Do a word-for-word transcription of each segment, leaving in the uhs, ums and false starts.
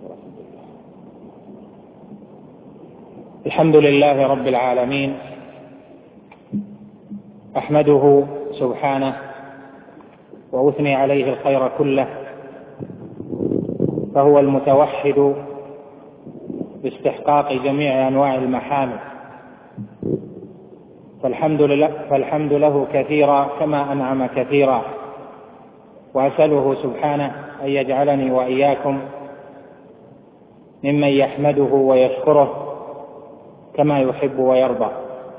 الحمد لله رب العالمين، أحمده سبحانه وأثني عليه الخير كله، فهو المتوحد باستحقاق جميع أنواع المحامد، فالحمد لله, فالحمد له كثيرا كما أنعم كثيرا، وأسأله سبحانه أن يجعلني وإياكم ممن يحمده ويشكره كما يحب ويرضى.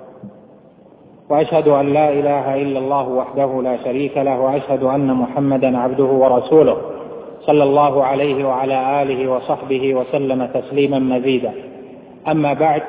وأشهد أن لا إله إلا الله وحده لا شريك له، وأشهد أن محمدا عبده ورسوله صلى الله عليه وعلى آله وصحبه وسلم تسليما مزيدا. أما بعد،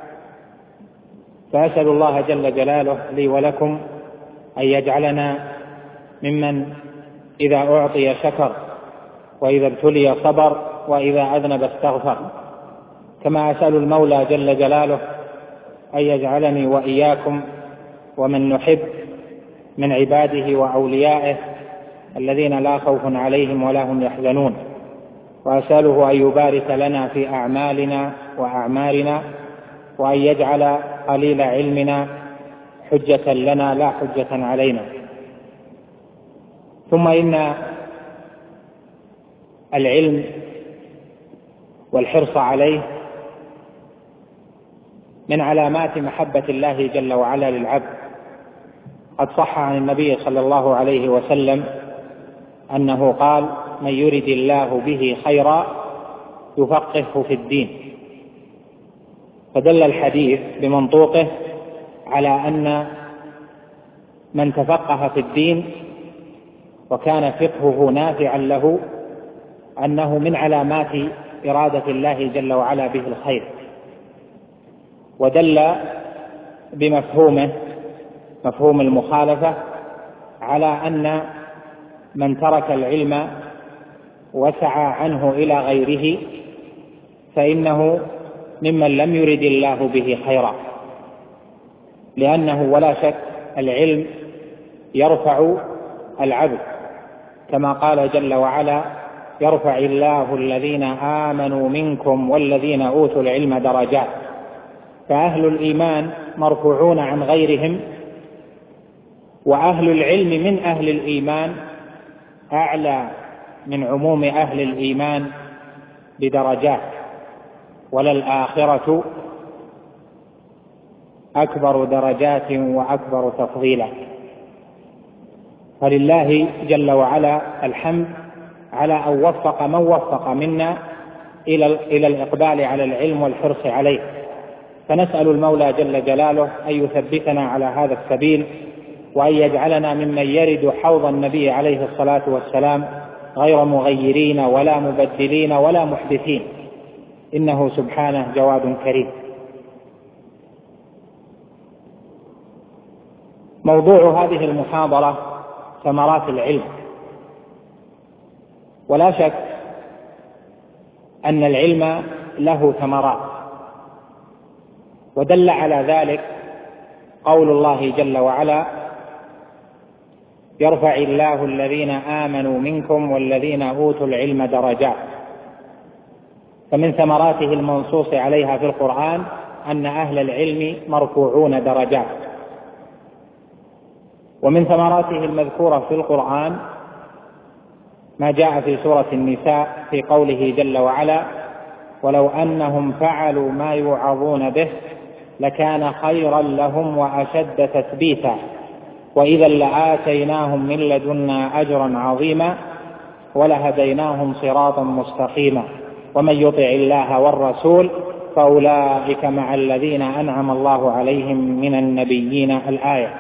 فأسأل الله جل جلاله لي ولكم أن يجعلنا ممن إذا أعطي شكر، وإذا ابتلي صبر، وإذا أذنب استغفر. كما أسأل المولى جل جلاله أن يجعلني وإياكم ومن نحب من عباده وأوليائه الذين لا خوف عليهم ولا هم يحزنون، وأسأله أن يبارك لنا في أعمالنا وأعمارنا، وأن يجعل قليل علمنا حجة لنا لا حجة علينا. ثم إن العلم والحرص عليه من علامات محبة الله جل وعلا للعبد. قد صح عن النبي صلى الله عليه وسلم أنه قال: من يرد الله به خيرا يفقهه في الدين. فدل الحديث بمنطوقه على أن من تفقه في الدين وكان فقهه نافعا له أنه من علامات إرادة الله جل وعلا به الخير. ودل بمفهومه مفهوم المخالفة على أن من ترك العلم وسعى عنه إلى غيره فإنه ممن لم يرد الله به خيرا، لأنه ولا شك العلم يرفع العبد، كما قال جل وعلا: يرفع الله الذين آمنوا منكم والذين أوتوا العلم درجات. فأهل الإيمان مرفوعون عن غيرهم، وأهل العلم من أهل الإيمان أعلى من عموم أهل الإيمان بدرجات، وللآخرة أكبر درجات وأكبر تفضيلا. فلله جل وعلا الحمد على أن وفق من وفق منا إلى الإقبال على العلم والحرص عليه. فنسأل المولى جل جلاله أن يثبتنا على هذا السبيل، وأن يجعلنا ممن يرد حوض النبي عليه الصلاة والسلام غير مغيرين ولا مبدلين ولا محدثين، إنه سبحانه جواد كريم. موضوع هذه المحاضرة ثمرات العلم. ولا شك أن العلم له ثمرات، ودل على ذلك قول الله جل وعلا: يرفع الله الذين آمنوا منكم والذين أوتوا العلم درجات. فمن ثمراته المنصوص عليها في القرآن أن أهل العلم مرفوعون درجات. ومن ثمراته المذكورة في القرآن ما جاء في سورة النساء في قوله جل وعلا: ولو أنهم فعلوا ما يوعظون به لكان خيرا لهم وأشد تثبيتا وإذا لآتيناهم من لدنا أجرا عظيما ولهديناهم صراطا مستقيما ومن يطع الله والرسول فأولئك مع الذين أنعم الله عليهم من النبيين. الآية.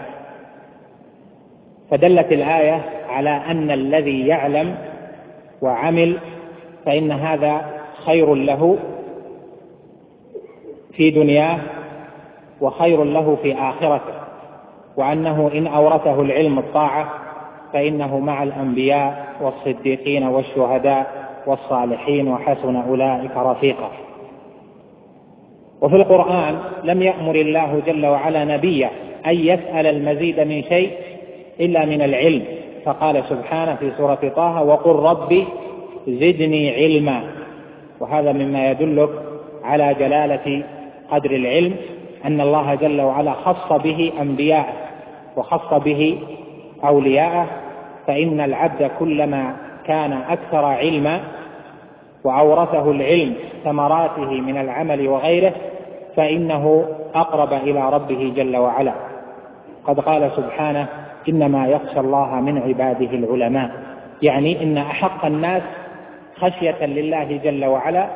فدلت الآية على أن الذي يعلم وعمل فإن هذا خير له في دنياه وخير له في آخرته، وأنه إن أورثه العلم الطاعة فإنه مع الأنبياء والصديقين والشهداء والصالحين وحسن أولئك رفيقا. وفي القرآن لم يأمر الله جل وعلا نبيه أن يسأل المزيد من شيء إلا من العلم، فقال سبحانه في سورة طه: وقل رب زدني علما. وهذا مما يدلك على جلالة قدر العلم، أن الله جل وعلا خص به أنبياءه وخص به أولياءه. فإن العبد كلما كان أكثر علما وأورثه العلم ثمراته من العمل وغيره فإنه أقرب إلى ربه جل وعلا. قد قال سبحانه: إنما يخشى الله من عباده العلماء، يعني إن أحق الناس خشية لله جل وعلا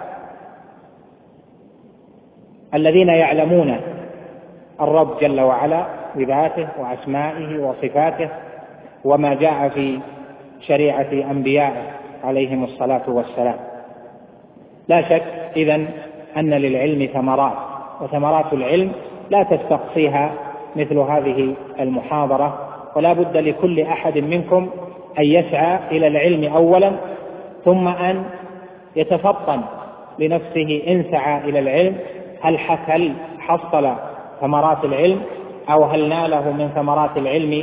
الذين يعلمون الرب جل وعلا بذاته وأسمائه وصفاته وما جاء في شريعة أنبيائه عليهم الصلاة والسلام. لا شك إذن أن للعلم ثمرات، وثمرات العلم لا تستقصيها مثل هذه المحاضرة، ولا بد لكل أحد منكم أن يسعى إلى العلم أولا، ثم أن يتفطن لنفسه إن سعى إلى العلم هل حصل ثمرات العلم أو هل ناله من ثمرات العلم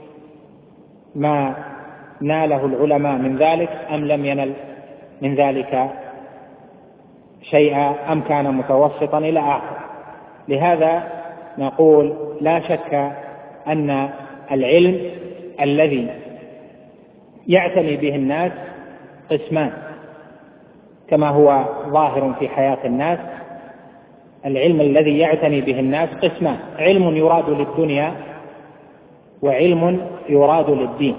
ما ناله العلماء من ذلك أم لم ينل من ذلك شيئا أم كان متوسطا إلى آخر. لهذا نقول لا شك أن العلم الذي يعتني به الناس قسمان كما هو ظاهر في حياة الناس. العلم الذي يعتني به الناس قسمان: علم يراد للدنيا وعلم يراد للدين.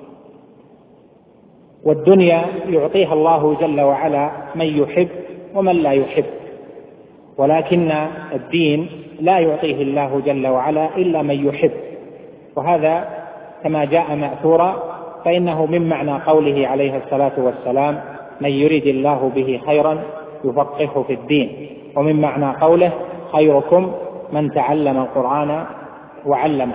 والدنيا يعطيها الله جل وعلا من يحب ومن لا يحب، ولكن الدين لا يعطيه الله جل وعلا إلا من يحب، وهذا كما جاء مأثورا، فإنه من معنى قوله عليه الصلاة والسلام: من يريد الله به خيرا يفقهه في الدين، ومن معنى قوله: خيركم من تعلم القرآن وعلمه.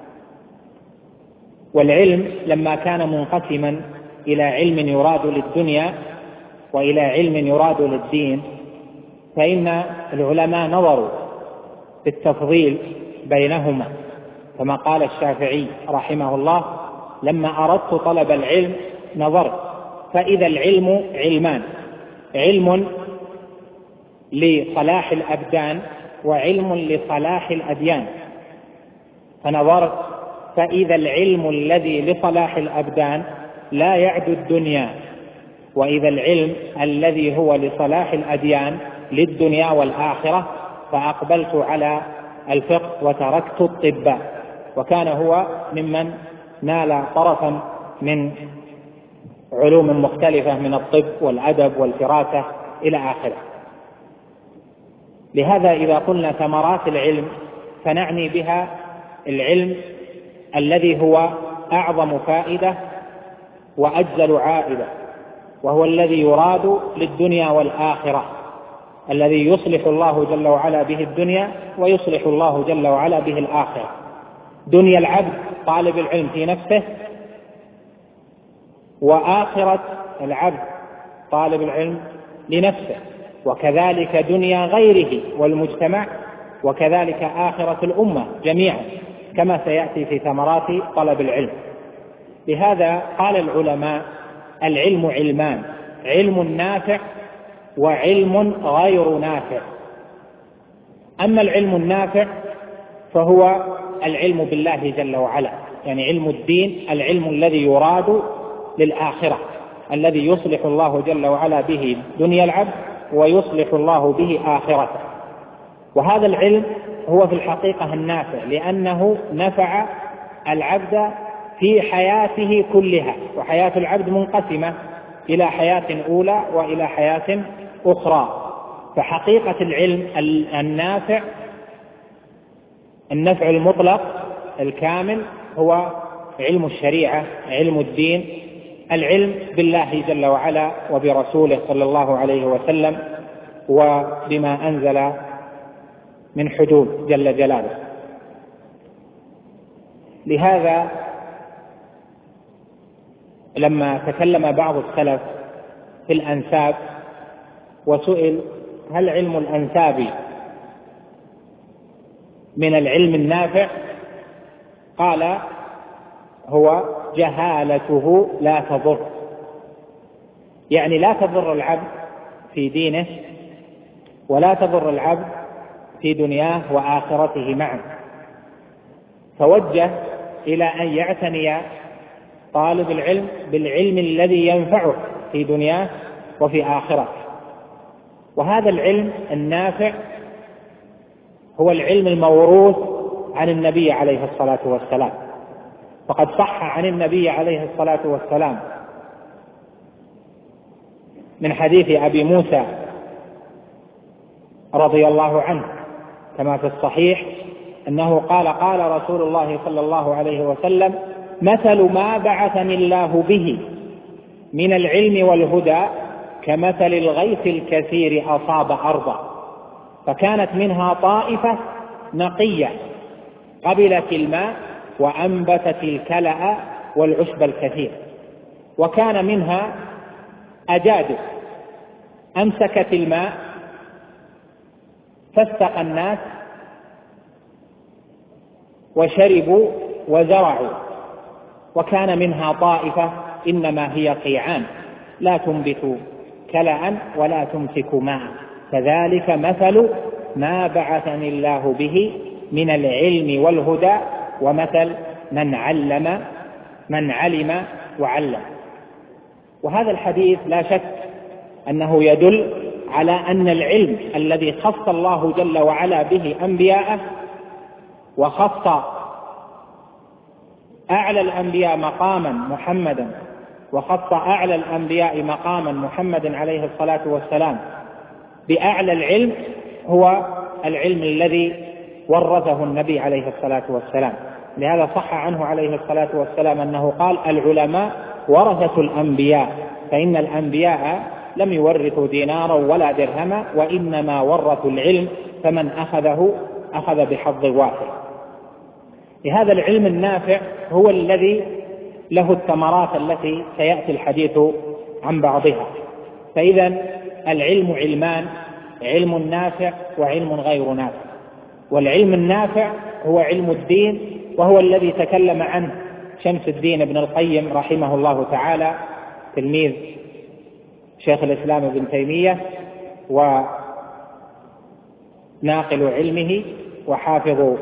والعلم لما كان منقسما إلى علم يراد للدنيا وإلى علم يراد للدين، فإن العلماء نظروا في التفضيل بينهما، كما قال الشافعي رحمه الله: لما أردت طلب العلم نظرت فإذا العلم علمان، علم لصلاح الأبدان وعلم لصلاح الأديان، فنظرت فإذا العلم الذي لصلاح الأبدان لا يعدو الدنيا، وإذا العلم الذي هو لصلاح الأديان للدنيا والآخرة، فأقبلت على الفقه وتركت الطب. وكان هو ممن نال طرفا من علوم مختلفة من الطب والأدب والفراسة إلى آخره. لهذا إذا قلنا ثمرات العلم فنعني بها العلم الذي هو أعظم فائدة وأجزل عائدة، وهو الذي يراد للدنيا والآخرة، الذي يصلح الله جل وعلا به الدنيا ويصلح الله جل وعلا به الآخرة. دنيا العبد طالب العلم في نفسه، وآخرة العبد طالب العلم لنفسه، وكذلك دنيا غيره والمجتمع، وكذلك آخرة الأمة جميعا، كما سيأتي في ثمرات طلب العلم. لهذا قال العلماء: العلم علمان، علم نافع وعلم غير نافع. أما العلم النافع فهو العلم بالله جل وعلا، يعني علم الدين، العلم الذي يراد للآخرة، الذي يصلح الله جل وعلا به دنيا العبد ويصلح الله به آخرته. وهذا العلم هو في الحقيقة النافع، لأنه نفع العبد في حياته كلها، وحياة العبد منقسمة إلى حياة أولى وإلى حياة أخرى. فحقيقة العلم النافع، النفع المطلق الكامل، هو علم الشريعة، علم الدين، العلم بالله جل وعلا وبرسوله صلى الله عليه وسلم وبما أنزل من حدود جل جلاله. لهذا لما تكلم بعض السلف في الأنساب وسئل: هل علم الأنساب من العلم النافع؟ قال: هو جهالته لا تضر، يعني لا تضر العبد في دينه ولا تضر العبد في دنياه وآخرته معا. توجه إلى أن يعتني طالب العلم بالعلم الذي ينفعه في دنياه وفي آخرته، وهذا العلم النافع هو العلم الموروث عن النبي عليه الصلاة والسلام. فقد صح عن النبي عليه الصلاة والسلام من حديث أبي موسى رضي الله عنه كما في الصحيح أنه قال قال رسول الله صلى الله عليه وسلم: مثل ما بعثني الله به من العلم والهدى كمثل الغيث الكثير أصاب أرضا فكانت منها طائفة نقية قبلت الماء وأنبتت الكلأ والعشب الكثير، وكان منها أجادب أمسكت الماء فاستقى الناس وشربوا وزرعوا، وكان منها طائفة إنما هي قيعان لا تنبت كلأ ولا تمسك ماء، كذلك مثل ما بعثني الله به من العلم والهدى ومثل من علم من علم وعلم. وهذا الحديث لا شك أنه يدل على أن العلم الذي خص الله جل وعلا به أنبياءه وخص أعلى الأنبياء مقاما محمدا وخص أعلى الأنبياء مقاما محمد عليه الصلاة والسلام بأعلى العلم هو العلم الذي ورثه النبي عليه الصلاة والسلام. لهذا صح عنه عليه الصلاة والسلام أنه قال: العلماء ورثة الأنبياء، فإن الأنبياء لم يورثوا دينارا ولا درهما وإنما ورثوا العلم، فمن أخذه أخذ بحظ وافر. لهذا العلم النافع هو الذي له الثمرات التي سيأتي الحديث عن بعضها. فإذا العلم علمان: علم نافع وعلم غير نافع. والعلم النافع هو علم الدين، وهو الذي تكلم عنه شمس الدين ابن القيم رحمه الله تعالى تلميذ شيخ الإسلام ابن تيمية وناقل علمه وحافظ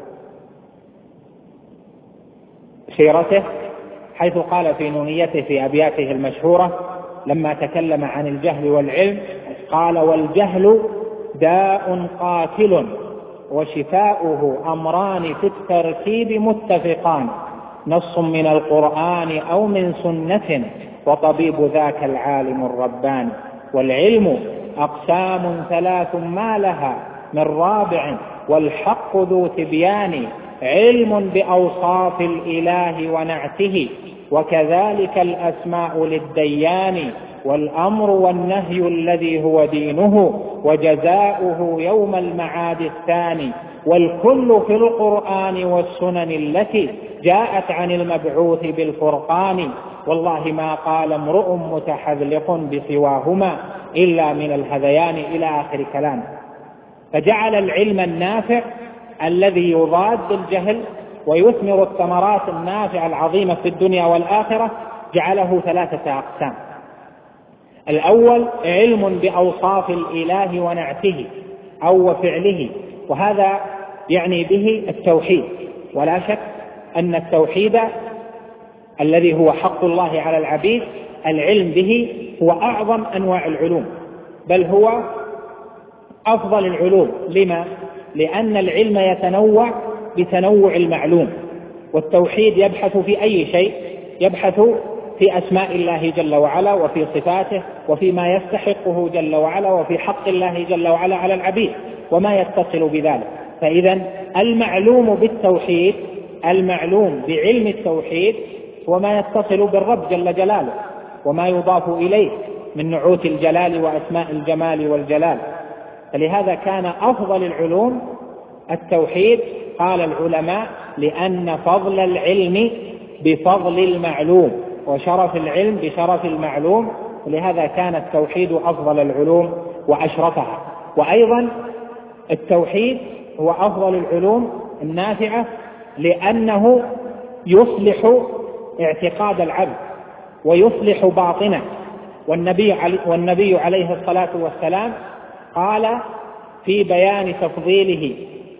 سيرته، حيث قال في نونيته في أبياته المشهورة لما تكلم عن الجهل والعلم قال: والجهل داء قاتل وشفاؤه أمران في التركيب متفقان، نص من القرآن أو من سنة وطبيب ذاك العالم الرباني. والعلم أقسام ثلاث ما لها من رابع والحق ذو تبيان، علم بأوصاف الإله ونعته وكذلك الأسماء للديان، والأمر والنهي الذي هو دينه وجزاؤه يوم المعاد الثاني، والكل في القرآن والسنن التي جاءت عن المبعوث بالفرقان، والله ما قال امرؤ متحذلق بسواهما إلا من الهذيان، إلى آخر كلام. فجعل العلم النافع الذي يضاد الجهل ويثمر الثمرات النافعة العظيمة في الدنيا والآخرة جعله ثلاثة أقسام. الأول علم بأوصاف الإله ونعته أو وفعله، وهذا يعني به التوحيد. ولا شك أن التوحيد الذي هو حق الله على العبيد العلم به هو أعظم أنواع العلوم، بل هو أفضل العلوم. لما؟ لأن العلم يتنوع بتنوع المعلوم، والتوحيد يبحث في أي شيء؟ يبحث في أسماء الله جل وعلا وفي صفاته وفيما يستحقه جل وعلا وفي حق الله جل وعلا على العبيد وما يتصل بذلك. فإذا المعلوم بالتوحيد، المعلوم بعلم التوحيد هو ما يتصل بالرب جل جلاله وما يضاف إليه من نعوت الجلال وأسماء الجمال والجلال. فلهذا كان أفضل العلوم التوحيد. قال العلماء: لأن فضل العلم بفضل المعلوم وشرف العلم بشرف المعلوم، ولهذا كان التوحيد أفضل العلوم وأشرفها. وأيضا التوحيد هو أفضل العلوم النافعة لأنه يصلح اعتقاد العبد ويصلح باطنه، والنبي, والنبي عليه الصلاة والسلام قال في بيان تفضيله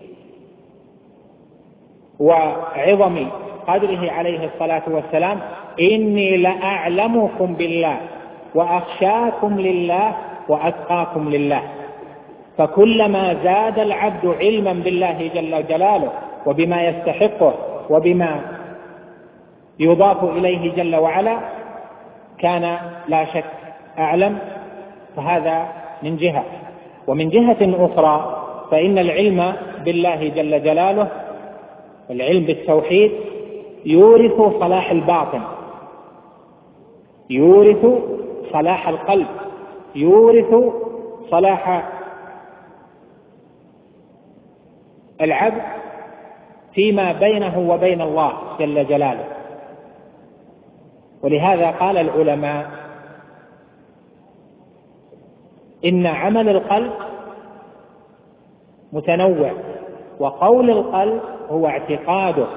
وعظم قدره عليه الصلاة والسلام: إني لأعلمكم بالله وأخشاكم لله وأتقاكم لله. فكلما زاد العبد علما بالله جل جلاله وبما يستحقه وبما يضاف إليه جل وعلا كان لا شك أعلم. فهذا من جهة. ومن جهة أخرى فإن العلم بالله جل جلاله، العلم بالتوحيد، يورث صلاح الباطن، يورث صلاح القلب، يورث صلاح العبد فيما بينه وبين الله جل جلاله. ولهذا قال العلماء إن عمل القلب متنوع، وقول القلب هو اعتقاده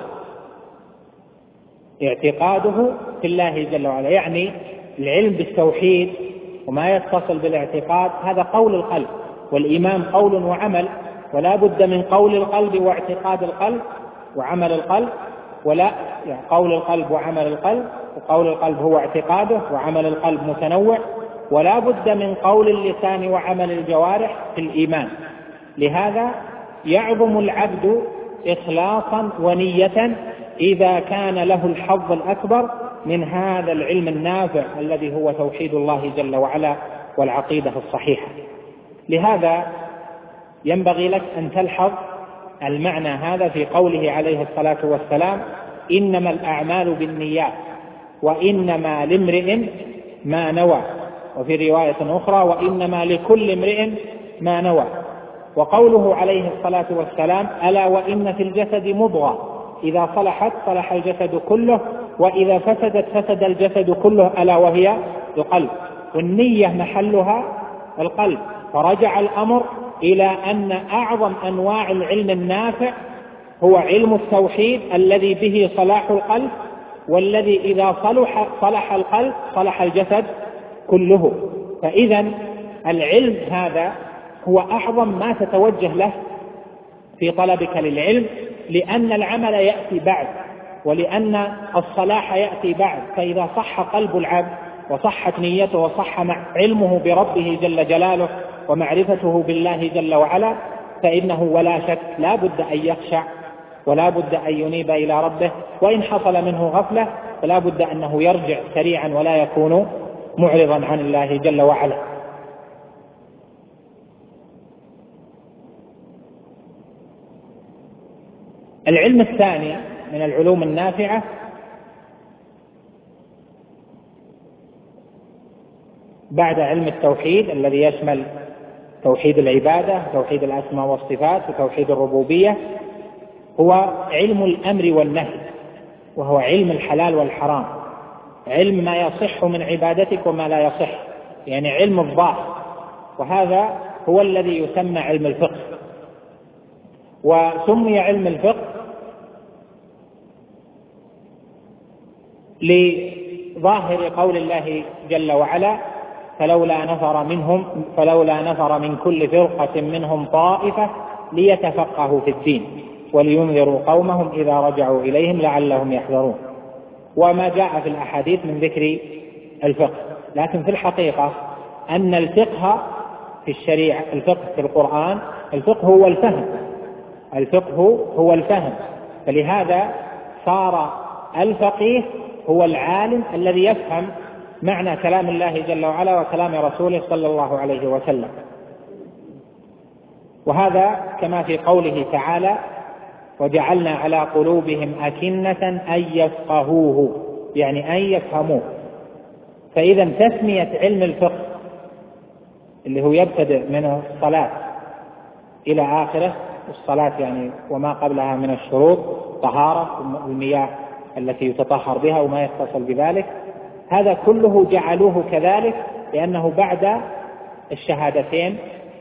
اعتقاده في الله جل وعلا. يعني العلم بالتوحيد وما يتصل بالاعتقاد هذا قول القلب، والإيمان قول وعمل، ولا بد من قول القلب واعتقاد القلب وعمل القلب، ولا يعني قول القلب وعمل القلب، وقول القلب هو اعتقاده وعمل القلب متنوع، ولا بد من قول اللسان وعمل الجوارح في الإيمان. لهذا يعظم العبد إخلاصا ونية إذا كان له الحظ الأكبر من هذا العلم النافع الذي هو توحيد الله جل وعلا والعقيدة الصحيحة. لهذا ينبغي لك أن تلحظ المعنى هذا في قوله عليه الصلاة والسلام: إنما الأعمال بالنيات وإنما لامرئ ما نوى، وفي رواية أخرى: وإنما لكل امرئ ما نوى. وقوله عليه الصلاة والسلام: ألا وإن في الجسد مضغة إذا صلحت صلح الجسد كله وإذا فسدت فسد الجسد كله ألا وهي القلب. والنية محلها القلب. فرجع الأمر إلى أن أعظم أنواع العلم النافع هو علم التوحيد الذي به صلاح القلب، والذي إذا صلح صلح القلب صلح الجسد كله. فإذا العلم هذا هو أعظم ما تتوجه له في طلبك للعلم، لأن العمل يأتي بعد، ولأن الصلاح يأتي بعد. فإذا صح قلب العبد وصحت نيته وصح علمه بربه جل جلاله ومعرفته بالله جل وعلا، فإنه ولا شك لا بد أن يخشع ولا بد أن ينيب إلى ربه، وإن حصل منه غفلة فلا بد أنه يرجع سريعا ولا يكون معرضا عن الله جل وعلا. العلم الثاني من العلوم النافعة بعد علم التوحيد الذي يشمل توحيد العبادة، توحيد الأسماء والصفات، وتوحيد الربوبية، هو علم الأمر والنهي، وهو علم الحلال والحرام، علم ما يصح من عبادتك وما لا يصح، يعني علم الظاهر. وهذا هو الذي يسمى علم الفقه. وسمي علم الفقه لظاهر قول الله جل وعلا: فلولا نفر منهم فلولا نفر من كل فرقة منهم طائفة ليتفقهوا في الدين ولينذروا قومهم إذا رجعوا إليهم لعلهم يحذرون. وما جاء في الأحاديث من ذكر الفقه. لكن في الحقيقة أن الفقه في الشريعة، الفقه في القرآن، الفقه هو الفهم، الفقه هو الفهم. فلهذا صار الفقيه هو العالم الذي يفهم معنى كلام الله جل وعلا وكلام رسوله صلى الله عليه وسلم. وهذا كما في قوله تعالى: وجعلنا على قلوبهم أكنة أن يفقهوه، يعني أن يفهموه. فإذا تسمية علم الفقه اللي هو يبتدئ من الصلاة إلى آخره، الصلاة يعني وما قبلها من الشروط، طهارة المياه التي يتطهر بها وما يتصل بذلك، هذا كله جعلوه كذلك لأنه بعد الشهادتين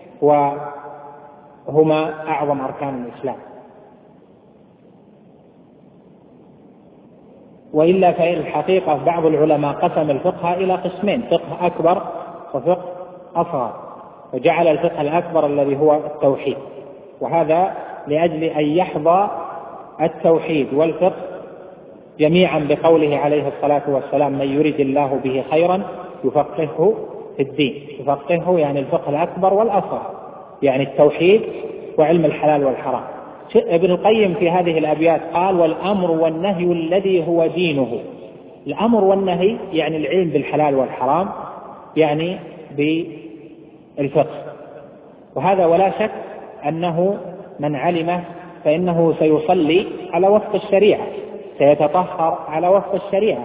وهما أعظم أركان الإسلام. وإلا فإن الحقيقة بعض العلماء قسم الفقه إلى قسمين: فقه أكبر وفقه أصغر، وجعل الفقه الأكبر الذي هو التوحيد، وهذا لأجل أن يحظى التوحيد والفقه جميعا بقوله عليه الصلاة والسلام: من يريد الله به خيرا يفقهه في الدين. يفقهه يعني الفقه الأكبر والأصغر، يعني التوحيد وعلم الحلال والحرام. ابن القيم في هذه الأبيات قال: والأمر والنهي الذي هو دينه. الأمر والنهي يعني العلم بالحلال والحرام، يعني بالفقه. وهذا ولا شك أنه من علمه فإنه سيصلي على وفق الشريعة، سيتطهر على وفق الشريعة،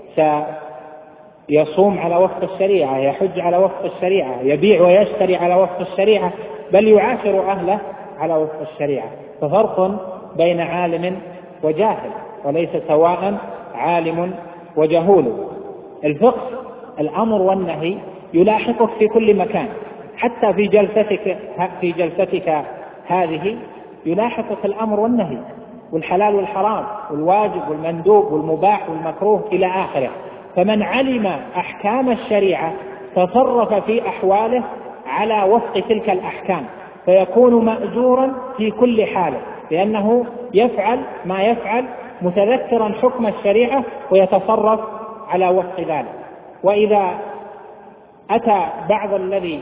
سيصوم على وفق الشريعة، يحج على وفق الشريعة، يبيع ويشتري على وفق الشريعة، بل يعاشر أهله على وفق الشريعة. ففرق بين عالم وجاهل، وليس سواء عالم وجهول. الفقه الأمر والنهي يلاحقك في كل مكان، حتى في جلستك في جلستك هذه يلاحقك الأمر والنهي والحلال والحرام والواجب والمندوب والمباح والمكروه إلى آخره. فمن علم أحكام الشريعة تصرف في أحواله على وفق تلك الأحكام، فيكون مأجورا في كل حاله، لأنه يفعل ما يفعل متذكرا حكم الشريعة ويتصرف على وفق ذلك. وإذا أتى بعض الذي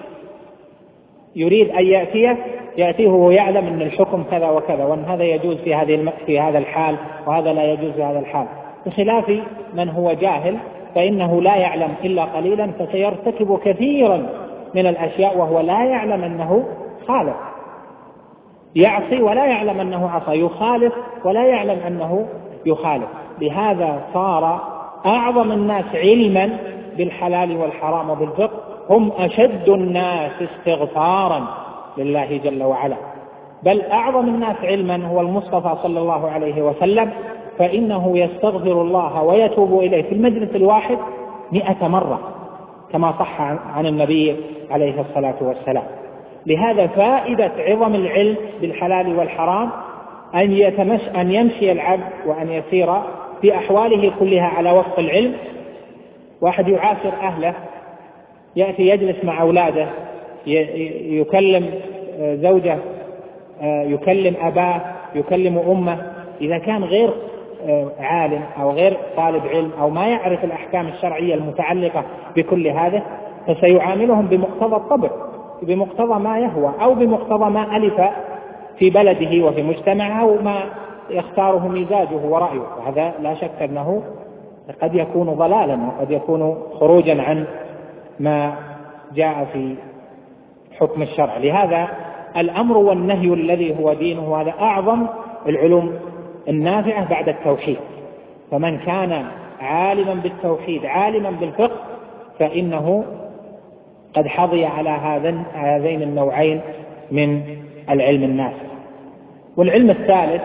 يريد أن يأتيه يأتيه ويعلم أن الحكم كذا وكذا، وأن هذا يجوز في هذه في هذا الحال وهذا لا يجوز في هذا الحال، بخلاف من هو جاهل فإنه لا يعلم إلا قليلا، فسيرتكب كثيرا من الأشياء وهو لا يعلم أنه خالف، يعصي ولا يعلم أنه عصى، يخالف ولا يعلم أنه يخالف. لهذا صار أعظم الناس علما بالحلال والحرام وبالفقه هم أشد الناس استغفارا لله جل وعلا، بل أعظم الناس علما هو المصطفى صلى الله عليه وسلم، فإنه يستغفر الله ويتوب إليه في المجلس الواحد مئة مرة كما صح عن النبي عليه الصلاة والسلام. لهذا فائدة عظم العلم بالحلال والحرام أن, يتمش أن يمشي العبد وأن يسير في أحواله كلها على وفق العلم. واحد يعاشر أهله، يأتي يجلس مع أولاده، يكلم زوجه، يكلم أباه، يكلم أمه، إذا كان غير عالم أو غير طالب علم أو ما يعرف الأحكام الشرعية المتعلقة بكل هذا، فسيعاملهم بمقتضى الطبع، بمقتضى ما يهوى أو بمقتضى ما ألف في بلده وفي مجتمعه أو ما يختاره مزاجه ورأيه، وهذا لا شك أنه قد يكون ضلالا وقد يكون خروجا عن ما جاء في حكم الشرع. لهذا الأمر والنهي الذي هو دينه هذا أعظم العلوم النافعة بعد التوحيد. فمن كان عالما بالتوحيد عالما بالفقه فإنه قد حظي على هذين النوعين من العلم النافع. والعلم الثالث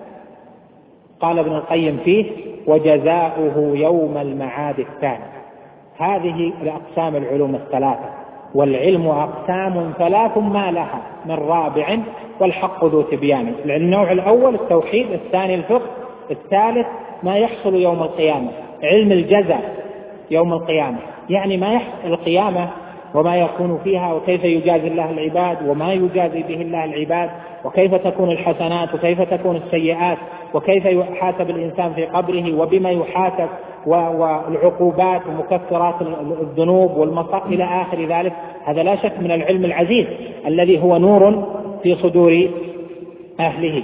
قال ابن القيم فيه: وجزاؤه يوم المعاد الثاني. هذه الأقسام العلوم الثلاثة، والعلم أقسام ثلاث ما لها من رابع والحق ذو تبيان. النوع الأول التوحيد، الثاني الفقه، الثالث ما يحصل يوم القيامة، علم الجزاء يوم القيامة، يعني ما يحصل القيامة وما يكون فيها وكيف يجازي الله العباد وما يجازي به الله العباد، وكيف تكون الحسنات وكيف تكون السيئات، وكيف يحاسب الإنسان في قبره وبما يحاسب، والعقوبات ومكفرات الذنوب والمصائب إلى آخر ذلك. هذا لا شك من العلم العزيز الذي هو نور في صدور أهله.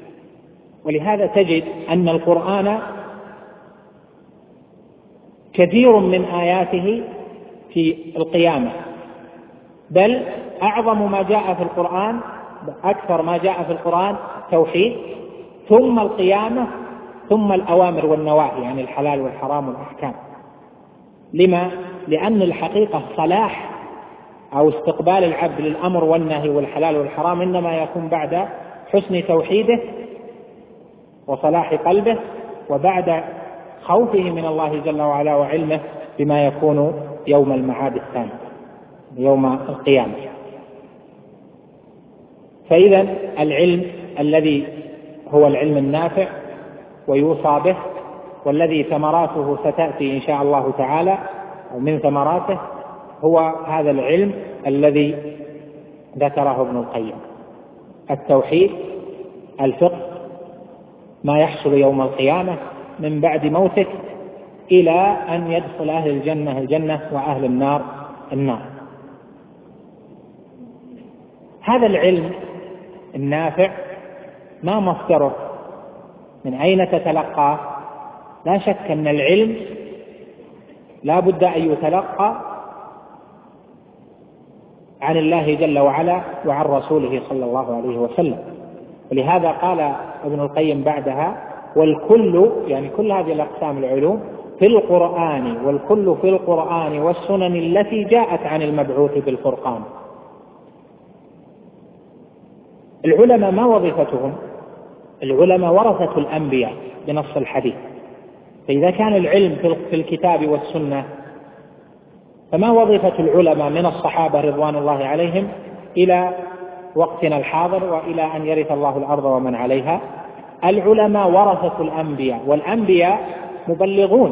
ولهذا تجد أن القرآن كثير من آياته في القيامة، بل أعظم ما جاء في القرآن، أكثر ما جاء في القرآن توحيد، ثم القيامة، ثم الأوامر والنواهي، يعني الحلال والحرام والأحكام. لما؟ لأن الحقيقة صلاح أو استقبال العبد للأمر والنهي والحلال والحرام إنما يكون بعد حسن توحيده وصلاح قلبه، وبعد خوفه من الله جل وعلا وعلمه بما يكون يوم المعاد الثاني، يوم القيامة. فإذا العلم الذي هو العلم النافع ويوصى به والذي ثمراته ستأتي إن شاء الله تعالى، أو من ثمراته، هو هذا العلم الذي ذكره ابن القيم: التوحيد، الفقه، ما يحصل يوم القيامة من بعد موتك، إلى أن يدخل أهل الجنة الجنة وأهل النار النار. هذا العلم النافع ما مصدره؟ من أين تتلقى؟ لا شك أن العلم لا بد أن يتلقى عن الله جل وعلا وعن رسوله صلى الله عليه وسلم. ولهذا قال ابن القيم بعدها: والكل، يعني كل هذه الأقسام العلوم، في القرآن، والكل في القرآن والسنن التي جاءت عن المبعوث بالفرقان. العلماء ما وظيفتهم؟ العلماء ورثة الأنبياء بنص الحديث. فإذا كان العلم في الكتاب والسنة، فما وظيفة العلماء من الصحابة رضوان الله عليهم إلى وقتنا الحاضر وإلى أن يرث الله الأرض ومن عليها؟ العلماء ورثة الأنبياء، والأنبياء مبلغون،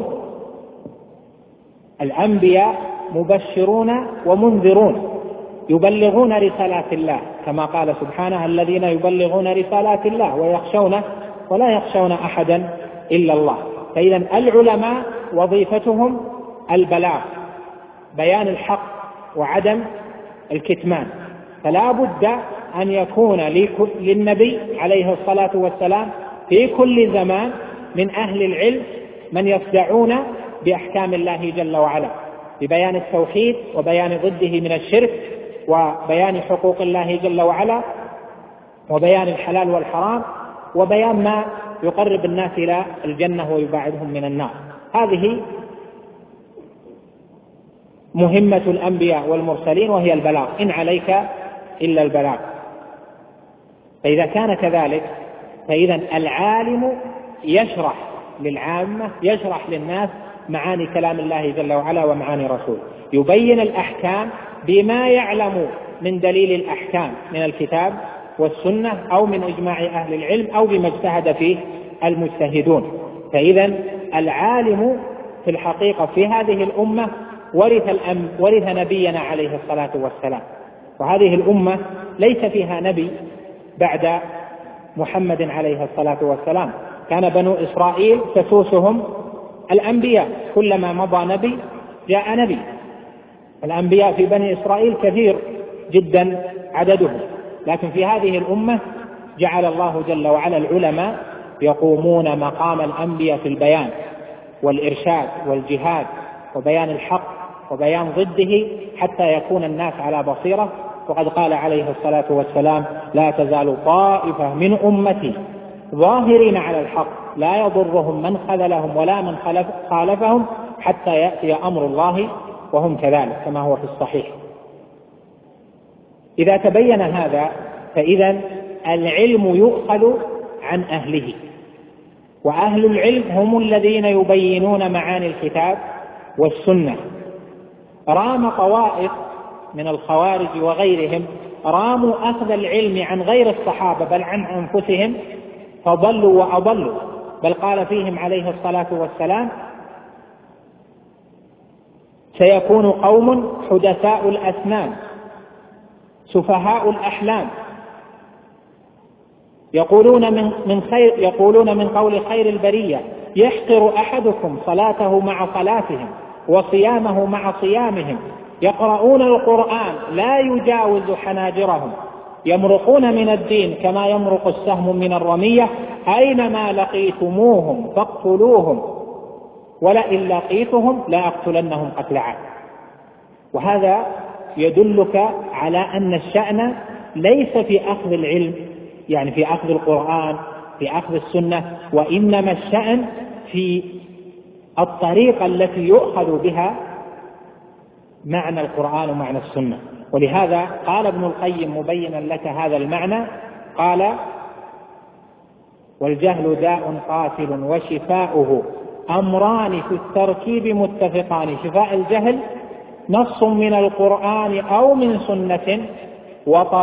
الأنبياء مبشرون ومنذرون، يبلغون رسالات الله، كما قال سبحانه: الذين يبلغون رسالات الله ويخشونه ولا يخشون أحدا إلا الله. فإذا العلماء وظيفتهم البلاغ، بيان الحق وعدم الكتمان. فلا بد أن يكون للنبي عليه الصلاة والسلام في كل زمان من أهل العلم من يصدعون بأحكام الله جل وعلا، ببيان التوحيد وبيان ضده من الشرك، وبيان حقوق الله جل وعلا، وبيان الحلال والحرام، وبيان ما يقرب الناس إلى الجنة ويبعدهم من النار. هذه مهمة الأنبياء والمرسلين، وهي البلاغ، إن عليك إلا البلاغ. فإذا كان كذلك، فإذا العالم يشرح للعامة، يشرح للناس معاني كلام الله جل وعلا ومعاني رسوله، يبين الأحكام بما يعلم من دليل الأحكام من الكتاب والسنة، أو من إجماع أهل العلم، أو بما اجتهد فيه المجتهدون. فإذا العالم في الحقيقة في هذه الأمة ورث الأم ورث نبينا عليه الصلاة والسلام. وهذه الأمة ليس فيها نبي بعد محمد عليه الصلاة والسلام. كان بنو إسرائيل تسوسهم الأنبياء، كلما مضى نبي جاء نبي. الأنبياء في بني إسرائيل كثير جدا عددهم، لكن في هذه الأمة جعل الله جل وعلا العلماء يقومون مقام الأنبياء في البيان والإرشاد والجهاد وبيان الحق وبيان ضده، حتى يكون الناس على بصيرة. وقد قال عليه الصلاة والسلام: لا تزال طائفة من أمتي ظاهرين على الحق لا يضرهم من خذلهم ولا من خالفهم حتى يأتي أمر الله وهم كذلك، كما هو في الصحيح. إذا تبين هذا، فإذا العلم يؤخذ عن أهله، وأهل العلم هم الذين يبينون معاني الكتاب والسنة. رام طوائف من الخوارج وغيرهم راموا أخذ العلم عن غير الصحابة بل عن أنفسهم، فضلوا وأضلوا. بل قال فيهم عليه الصلاة والسلام: سيكون قوم حدثاء الأسنان سفهاء الأحلام يقولون من من خير يقولون من قول خير البرية: يحقر أحدكم صلاته مع صلاتهم وصيامه مع صيامهم، يقرؤون القرآن لا يجاوز حناجرهم، يمرقون من الدين كما يمرق السهم من الرمية، أينما لقيتموهم فاقتلوهم ولئن لقيتهم لأقتلنهم قتل عاد. وهذا يدلك على أن الشأن ليس في أخذ العلم، يعني في أخذ القرآن، في أخذ السنة، وإنما الشأن في الطريقة التي يؤخذ بها معنى القرآن ومعنى السنة. ولهذا قال ابن القيم مبينا لك هذا المعنى، قال: والجهل داء قاتل وشفاؤه أمران في التركيب متفقان. شفاء الجهل نص من القرآن أو من سنة،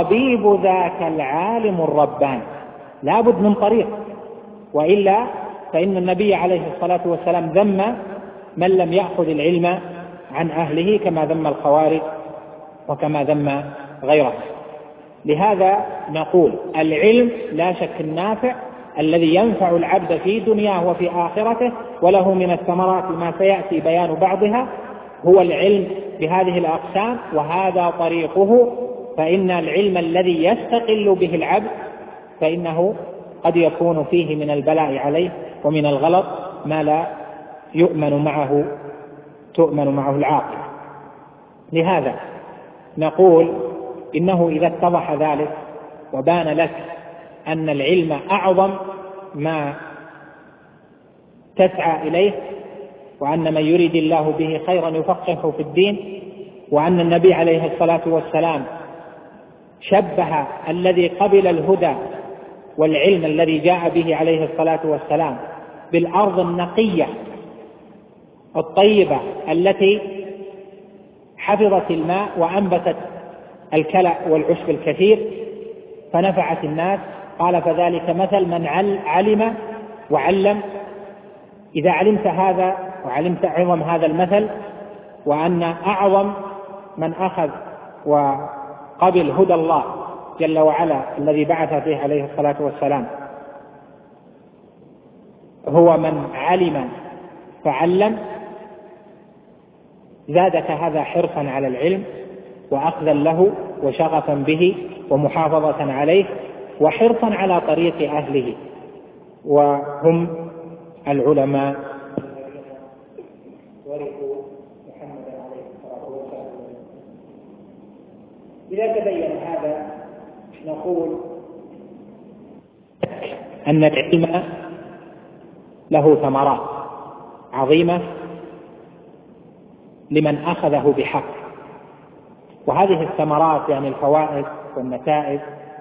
وطبيب ذاك العالم الرباني. لا بد من طريق، وإلا فإن النبي عليه الصلاة والسلام ذم من لم يأخذ العلم عن أهله كما ذم الخوارج وكما ذم غيره. لهذا نقول العلم لا شك النافع الذي ينفع العبد في دنياه وفي آخرته، وله من الثمرات ما سيأتي بيان بعضها، هو العلم بهذه الأقسام، وهذا طريقه. فإن العلم الذي يستقل به العبد فإنه قد يكون فيه من البلاء عليه ومن الغلط ما لا يؤمن معه تؤمن معه العاقبة. لهذا نقول إنه إذا اتضح ذلك وبان لك أن العلم أعظم ما تسعى إليه، وأن من يريد الله به خيرا يفقهه في الدين، وأن النبي عليه الصلاة والسلام شبه الذي قبل الهدى والعلم الذي جاء به عليه الصلاة والسلام بالأرض النقية الطيبة التي حفظت الماء وأنبتت الكلأ والعشب الكثير فنفعت الناس. قال فذلك مثل من علم وعلم. إذا علمت هذا وعلمت عظم هذا المثل، وأن أعظم من أخذ وقبل هدى الله جل وعلا الذي بعث فيه عليه الصلاة والسلام هو من علم فعلم، زادك هذا حرصا على العلم وأخذا له وشغفا به ومحافظة عليه وحرصا على طريق أهله وهم العلماء ورثوا محمد عليه الصلاة والسلام. إذا تبين هذا نقول أن العلم له ثمرات عظيمة لمن أخذه بحق، وهذه الثمرات يعني الفوائد والنتائج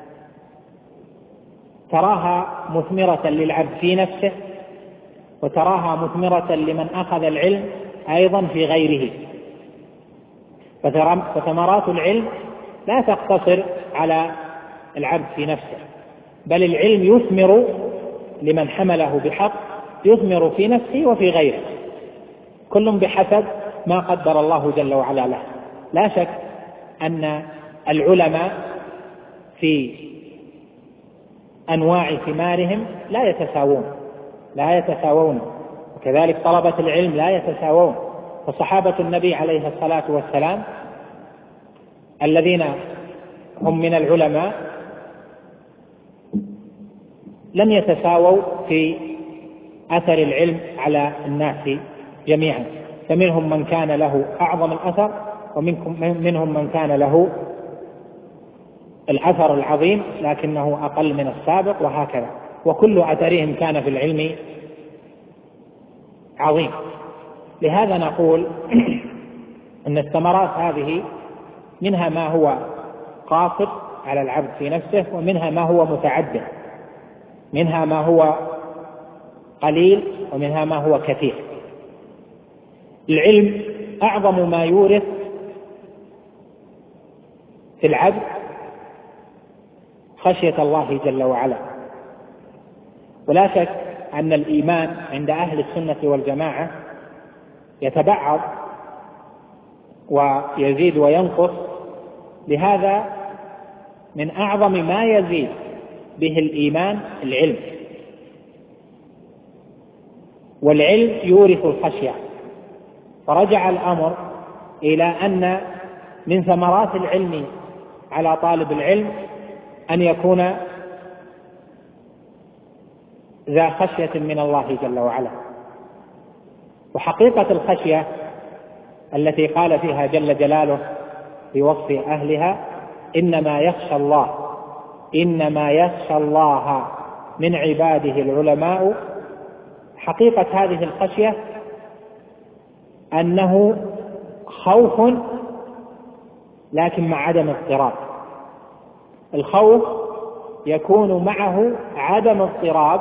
تراها مثمرة للعبد في نفسه، وتراها مثمرة لمن أخذ العلم أيضا في غيره. فثمرات العلم لا تقتصر على العبد في نفسه، بل العلم يثمر لمن حمله بحق، يثمر في نفسه وفي غيره، كل بحسب ما قدر الله جل وعلا له. لا شك أن العلماء في أنواع ثمارهم لا يتساوون لا يتساوون وكذلك طلبة العلم لا يتساوون. فصحابة النبي عليه الصلاة والسلام الذين هم من العلماء لم يتساووا في أثر العلم على الناس جميعا، فمنهم من كان له أعظم الأثر، ومنهم من كان له الأثر العظيم لكنه أقل من السابق، وهكذا، وكل أثرهم كان في العلم عظيم. لهذا نقول أن الثمرات هذه منها ما هو قاصر على العبد في نفسه، ومنها ما هو متعدد، منها ما هو قليل ومنها ما هو كثير. العلم أعظم ما يورث في العبد خشية الله جل وعلا. ولا شك أن الإيمان عند أهل السنة والجماعة يتبعض ويزيد وينقص، لهذا من أعظم ما يزيد به الإيمان العلم، والعلم يورث الخشية. فرجع الأمر إلى أن من ثمرات العلم على طالب العلم أن يكون ذا خشية من الله جل وعلا. وحقيقة الخشية التي قال فيها جل جلاله في وصف أهلها إنما يخشى الله إنما يخشى الله من عباده العلماء. حقيقة هذه الخشية أنه خوف لكن مع عدم اضطراب. الخوف يكون معه عدم اضطراب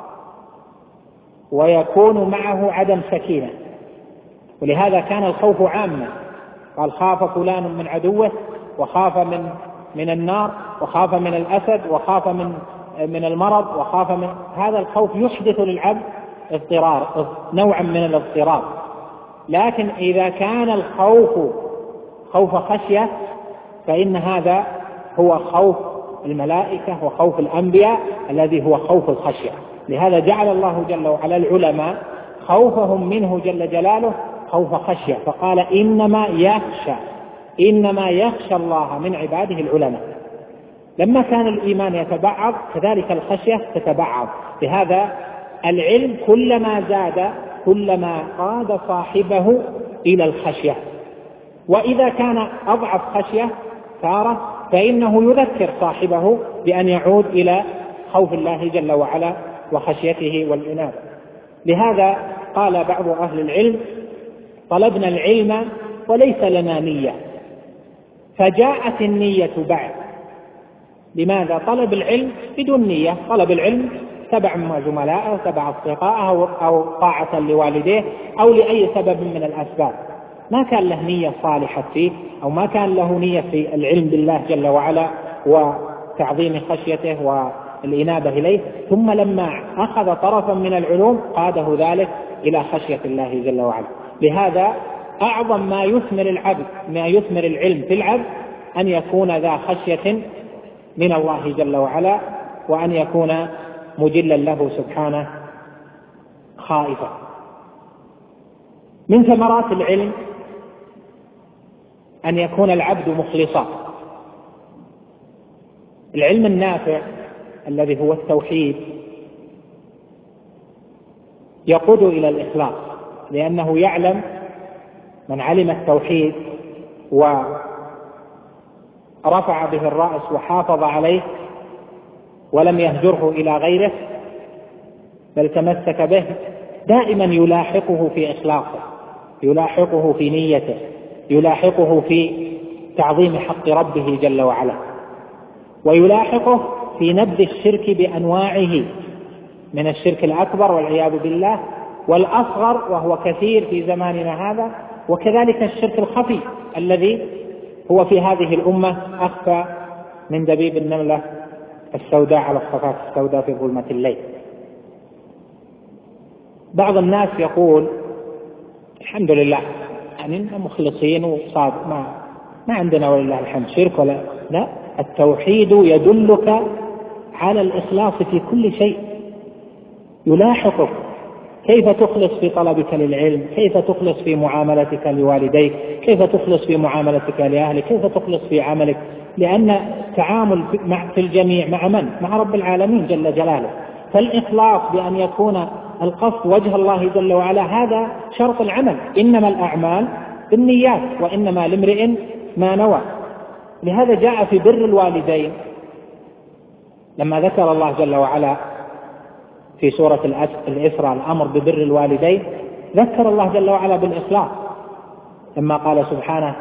ويكون معه عدم سكينة، ولهذا كان الخوف عاما، قال خاف فلان من عدوه، وخاف من من النار، وخاف من الأسد، وخاف من من المرض، وخاف من هذا الخوف يحدث للعبد اضطرار، نوعا من الاضطرار. لكن إذا كان الخوف خوف خشية فإن هذا هو خوف الملائكة وخوف الأنبياء الذي هو خوف الخشية. لهذا جعل الله جل وعلا العلماء خوفهم منه جل جلاله خوف خشية، فقال إنما يخشى إنما يخشى الله من عباده العلماء. لما كان الإيمان يتبعض كذلك الخشية تتبعض. لهذا العلم كلما زاد كلما قاد صاحبه إلى الخشية، وإذا كان أضعف خشية تارة فإنه يذكر صاحبه بأن يعود إلى خوف الله جل وعلا وخشيته والإنابة. لهذا قال بعض أهل العلم: طلبنا العلم وليس لنا نية، فجاءت النية بعد. لماذا؟ طلب العلم بدون نية، طلب العلم تبع مع زملائه، تبع أصدقائه، أو طاعة لوالديه، أو لأي سبب من الأسباب، ما كان له نية صالحة فيه، أو ما كان له نية في العلم بالله جل وعلا وتعظيم خشيته والإنابة إليه. ثم لما أخذ طرفا من العلوم قاده ذلك إلى خشية الله جل وعلا. لهذا أعظم ما يثمر العبد ما يثمر العلم في العبد أن يكون ذا خشية من الله جل وعلا، وأن يكون مجلا له سبحانه خائفا. من ثمرات العلم أن يكون العبد مخلصا. العلم النافع الذي هو التوحيد يقود إلى الإخلاص، لأنه يعلم من علم التوحيد ورفع به الرأس وحافظ عليه ولم يهجره إلى غيره بل تمسك به، دائما يلاحقه في إخلاصه، يلاحقه في نيته، يلاحقه في تعظيم حق ربه جل وعلا، ويلاحقه في نبذ الشرك بأنواعه من الشرك الأكبر والعياذ بالله، والأصغر وهو كثير في زماننا هذا، وكذلك الشرك الخفي الذي هو في هذه الأمة أخفى من دبيب النملة السوداء على الصفات السوداء في ظلمة الليل. بعض الناس يقول: الحمد لله يعني مخلصين وصادق، ما ما عندنا ولله الحمد شرك ولا لا. التوحيد يدلك على الإخلاص في كل شيء، يلاحقك كيف تخلص في طلبك للعلم، كيف تخلص في معاملتك لوالديك، كيف تخلص في معاملتك لأهلك، كيف تخلص في عملك، لأن التعامل في الجميع مع من؟ مع رب العالمين جل جلاله. فالإخلاص بأن يكون القصد وجه الله جل وعلا هذا شرط العمل. إنما الأعمال بالنيات وإنما لامرئ ما نوى. لهذا جاء في بر الوالدين لما ذكر الله جل وعلا في سورة الإسراء الأمر ببر الوالدين، ذكر الله جل وعلا بالإخلاص لما قال سبحانه: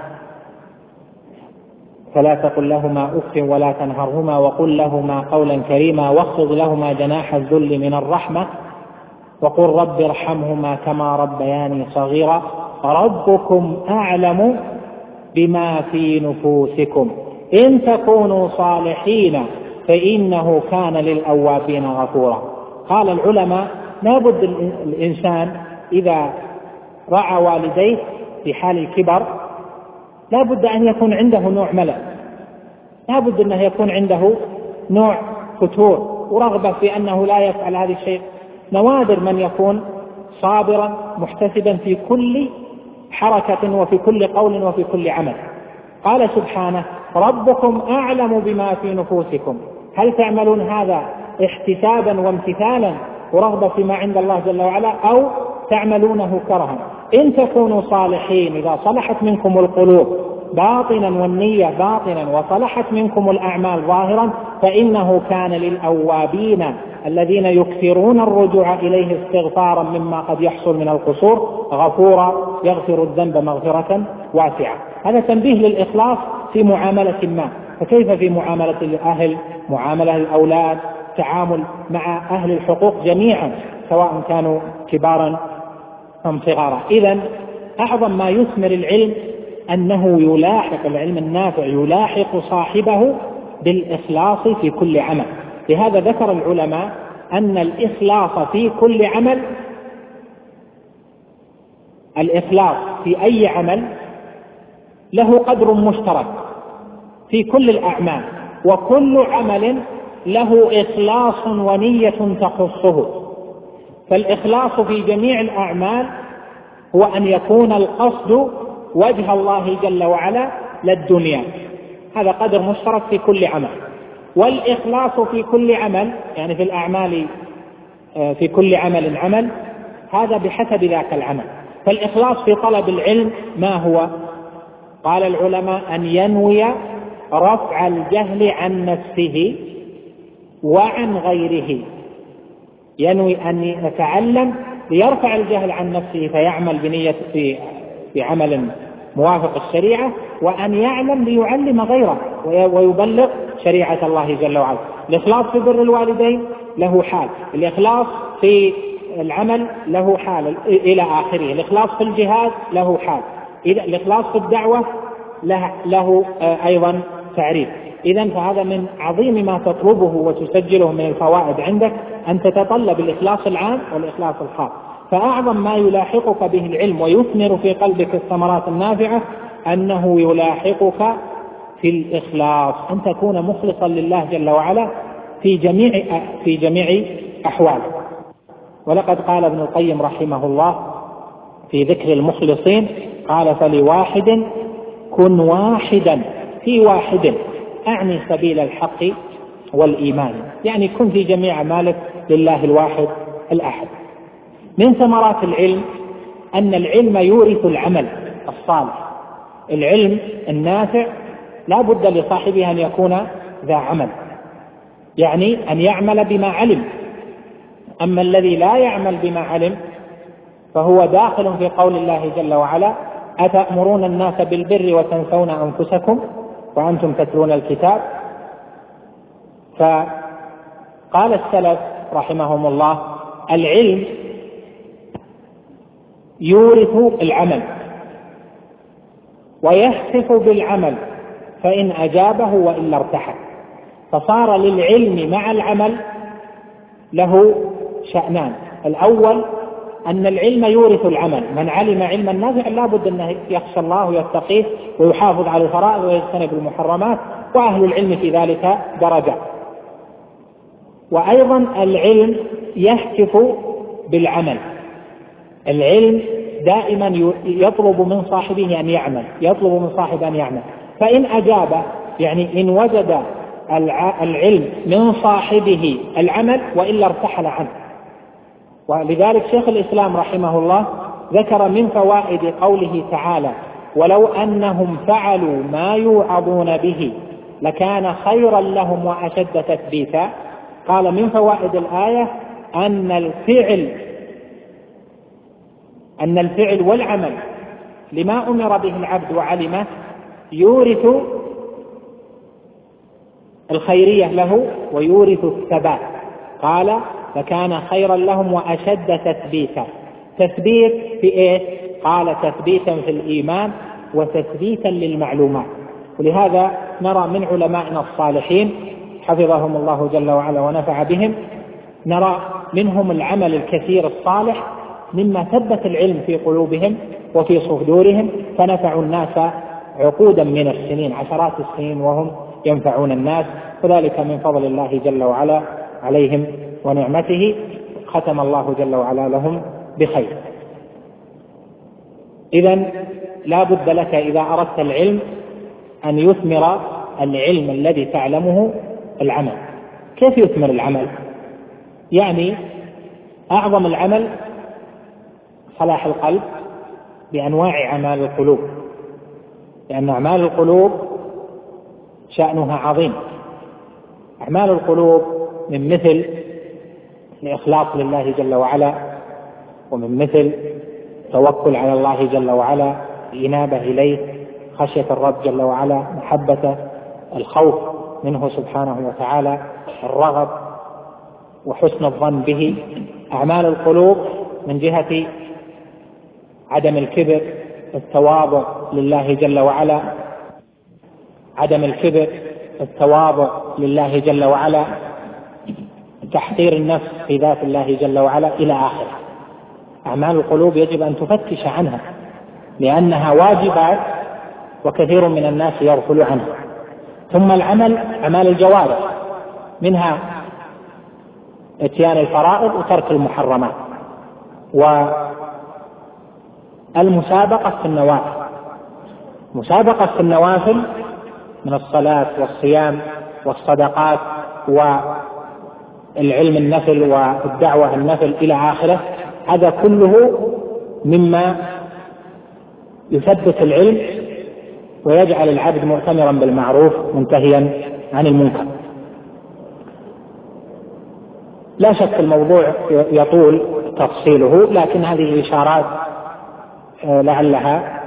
فلا تقل لهما أف ولا تنهرهما وقل لهما قولا كريما واخفض لهما جناح الذل من الرحمة وقل رب ارحمهما كما ربياني صغيرا ربكم أعلم بما في نفوسكم إن تكونوا صالحين فإنه كان للأوابين غفورا. قال العلماء: لابد الإنسان إذا رعى والديه في حال الكبر لابد أن يكون عنده نوع ملل، لابد أنه يكون عنده نوع فتور ورغبة في أنه لا يفعل هذا الشيء. نوادر من يكون صابرا محتسبا في كل حركة وفي كل قول وفي كل عمل. قال سبحانه: ربكم أعلم بما في نفوسكم. هل تعملون هذا احتسابا وامتثالا ورغبة فيما عند الله جل وعلا، أو تعملونه كرها؟ إن تكونوا صالحين، إذا صلحت منكم القلوب باطنا والنية باطنا وصلحت منكم الأعمال ظاهرا فإنه كان للأوابين الذين يكثرون الرجوع إليه استغفارا مما قد يحصل من القصور غفورا يغفر الذنب مغفرة واسعة. هذا تنبيه للإخلاص في معاملة ما. فكيف في معاملة الأهل، معاملة الأولاد، تعامل مع أهل الحقوق جميعا سواء كانوا كبارا أم صغارا. إذن أعظم ما يثمر العلم أنه يلاحق العلم النافع يلاحق صاحبه بالإخلاص في كل عمل. لهذا ذكر العلماء أن الإخلاص في كل عمل الإخلاص في أي عمل له قدر مشترك في كل الأعمال، وكل عمل له إخلاص ونية تخصه. فالإخلاص في جميع الأعمال هو أن يكون القصد وجه الله جل وعلا للدنيا، هذا قدر مشترك في كل عمل. والإخلاص في كل عمل، يعني في الأعمال في كل عمل عمل، هذا بحسب ذاك العمل. فالإخلاص في طلب العلم ما هو؟ قال العلماء أن ينوي رفع الجهل عن نفسه وعن غيره، ينوي أن يتعلم ليرفع الجهل عن نفسه فيعمل بنية في في عمل موافق الشريعة، وأن يعلم ليعلم غيره ويبلغ شريعة الله جل وعلا. الإخلاص في بر الوالدين له حال، الإخلاص في العمل له حال إلى آخره، الإخلاص في الجهاد له حال، الإخلاص في الدعوة له, له أيضا تعريف. إذن فهذا من عظيم ما تطلبه وتسجله من الفوائد عندك، أن تتطلب الإخلاص العام والإخلاص الخاص. فأعظم ما يلاحقك به العلم ويثمر في قلبك الثمرات النافعة أنه يلاحقك في الإخلاص، أن تكون مخلصا لله جل وعلا في جميع في جميع أحواله. ولقد قال ابن القيم رحمه الله في ذكر المخلصين، قال: فلواحد كن واحدا في واحد، أعني سبيل الحق والإيمان، يعني كن في جميع أعمالك لله الواحد الأحد. من ثمرات العلم أن العلم يورث العمل الصالح، العلم النافع لا بد لصاحبه أن يكون ذا عمل، يعني أن يعمل بما علم. أما الذي لا يعمل بما علم فهو داخل في قول الله جل وعلا: أتأمرون الناس بالبر وتنسون أنفسكم وأنتم تتلون الكتاب. فقال السلف رحمهم الله: العلم يورث العمل ويحسف بالعمل، فإن أجابه وإلا ارتحل. فصار للعلم مع العمل له شأنان: الأول أن العلم يورث العمل، من علم علما نافعا لا بد أنه يخشى الله ويتقيه ويحافظ على الفرائض ويجتنب المحرمات، وأهل العلم في ذلك درجة. وأيضا العلم يحسف بالعمل، العلم دائما يطلب من صاحبه أن يعمل، يطلب من صاحبه أن يعمل، فإن أجاب يعني إن وجد العلم من صاحبه العمل وإلا ارتحل عنه. ولذلك شيخ الإسلام رحمه الله ذكر من فوائد قوله تعالى: ولو أنهم فعلوا ما يوعظون به لكان خيرا لهم وأشد تثبيتا. قال من فوائد الآية أن الفعل أن الفعل والعمل لما أمر به العبد وعلمه يورث الخيرية له ويورث الثبات. قال: فكان خيرا لهم وأشد تثبيتا. تثبيت في إيه؟ قال: تثبيتا في الإيمان وتثبيتا للمعلومات. ولهذا نرى من علمائنا الصالحين حفظهم الله جل وعلا ونفع بهم، نرى منهم العمل الكثير الصالح مما ثبت العلم في قلوبهم وفي صدورهم، فنفعوا الناس عقودا من السنين، عشرات السنين وهم ينفعون الناس، وذلك من فضل الله جل وعلا عليهم ونعمته. ختم الله جل وعلا لهم بخير. إذن لا بد لك إذا أردت العلم أن يثمر العلم الذي تعلمه العمل. كيف يثمر العمل؟ يعني أعظم العمل صلاح القلب بأنواع أعمال القلوب، لأن أعمال القلوب شأنها عظيم. أعمال القلوب من مثل الإخلاص لله جل وعلا، ومن مثل توكل على الله جل وعلا، الإنابة إليه، خشية الرب جل وعلا، محبة، الخوف منه سبحانه وتعالى، الرغب وحسن الظن به. أعمال القلوب من جهة عدم الكبر، التواضع لله جل وعلا، عدم الكبر، التواضع لله جل وعلا، تحقير النفس في ذات الله جل وعلا إلى آخره. أعمال القلوب يجب أن تفتش عنها لأنها واجبات وكثير من الناس يغفل عنها. ثم العمل، أعمال الجوارح، منها اتيان الفرائض وترك المحرمات، والمسابقة في النوافل. مسابقة في النوافل من الصلاة والصيام والصدقات والعلم النفل والدعوة النفل إلى آخره، هذا كله مما يثبت العلم ويجعل العبد مؤتمرا بالمعروف منتهيا عن المنكر. لا شك الموضوع يطول تفصيله، لكن هذه إشارات لعلها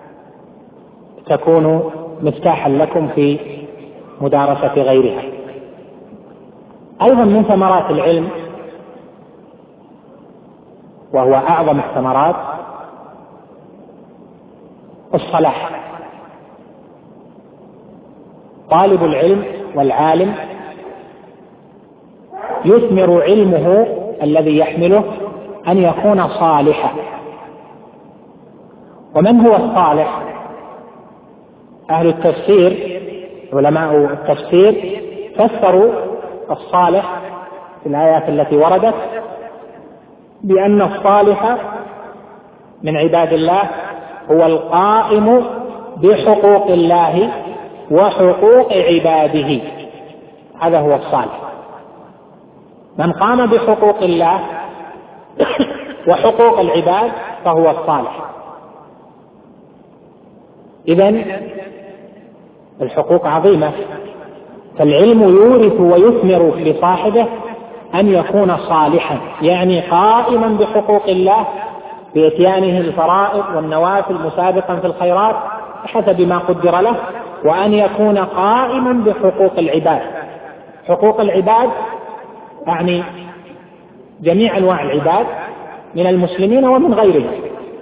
تكون مفتاحا لكم في مدارسة غيرها. أيضا من ثمرات العلم، وهو أعظم الثمرات، الصلاح. طالب العلم والعالم يثمر علمه الذي يحمله أن يكون صالحا. ومن هو الصالح؟ أهل التفسير، علماء التفسير، فسروا الصالح في الآيات التي وردت بأن الصالح من عباد الله هو القائم بحقوق الله وحقوق عباده، هذا هو الصالح. من قام بحقوق الله وحقوق العباد فهو الصالح. إذن الحقوق عظيمة، فالعلم يورث ويثمر لصاحبه أن يكون صالحا، يعني قائما بحقوق الله بإتيانه الفرائض والنوافل مسابقا في الخيرات حسب ما قدر له، وأن يكون قائما بحقوق العباد. حقوق العباد يعني جميع أنواع العباد من المسلمين ومن غيرهم.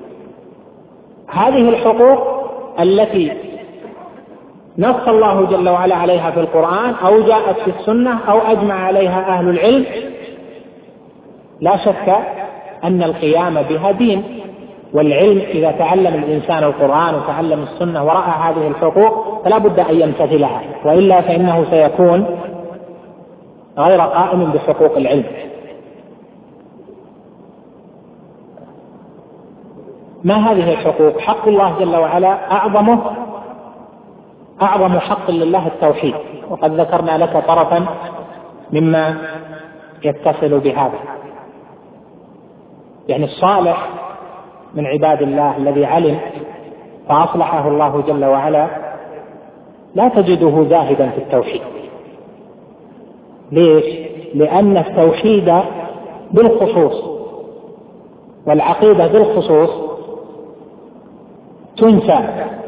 هذه الحقوق التي نص الله جل وعلا عليها في القرآن أو جاءت في السنة أو أجمع عليها أهل العلم، لا شك أن القيام بها دين. والعلم إذا تعلم الإنسان القرآن وتعلم السنة ورأى هذه الحقوق فلا بد أن يمتثلها، وإلا فإنه سيكون غير قائم بحقوق العلم. ما هذه الحقوق؟ حق الله جل وعلا أعظمه أعظم حق لله التوحيد، وقد ذكرنا لك طرفا مما يتصل بهذا. يعني الصالح من عباد الله الذي علم فأصلحه الله جل وعلا لا تجده زاهدا في التوحيد. ليش؟ لأن التوحيد بالخصوص والعقيدة بالخصوص تنسى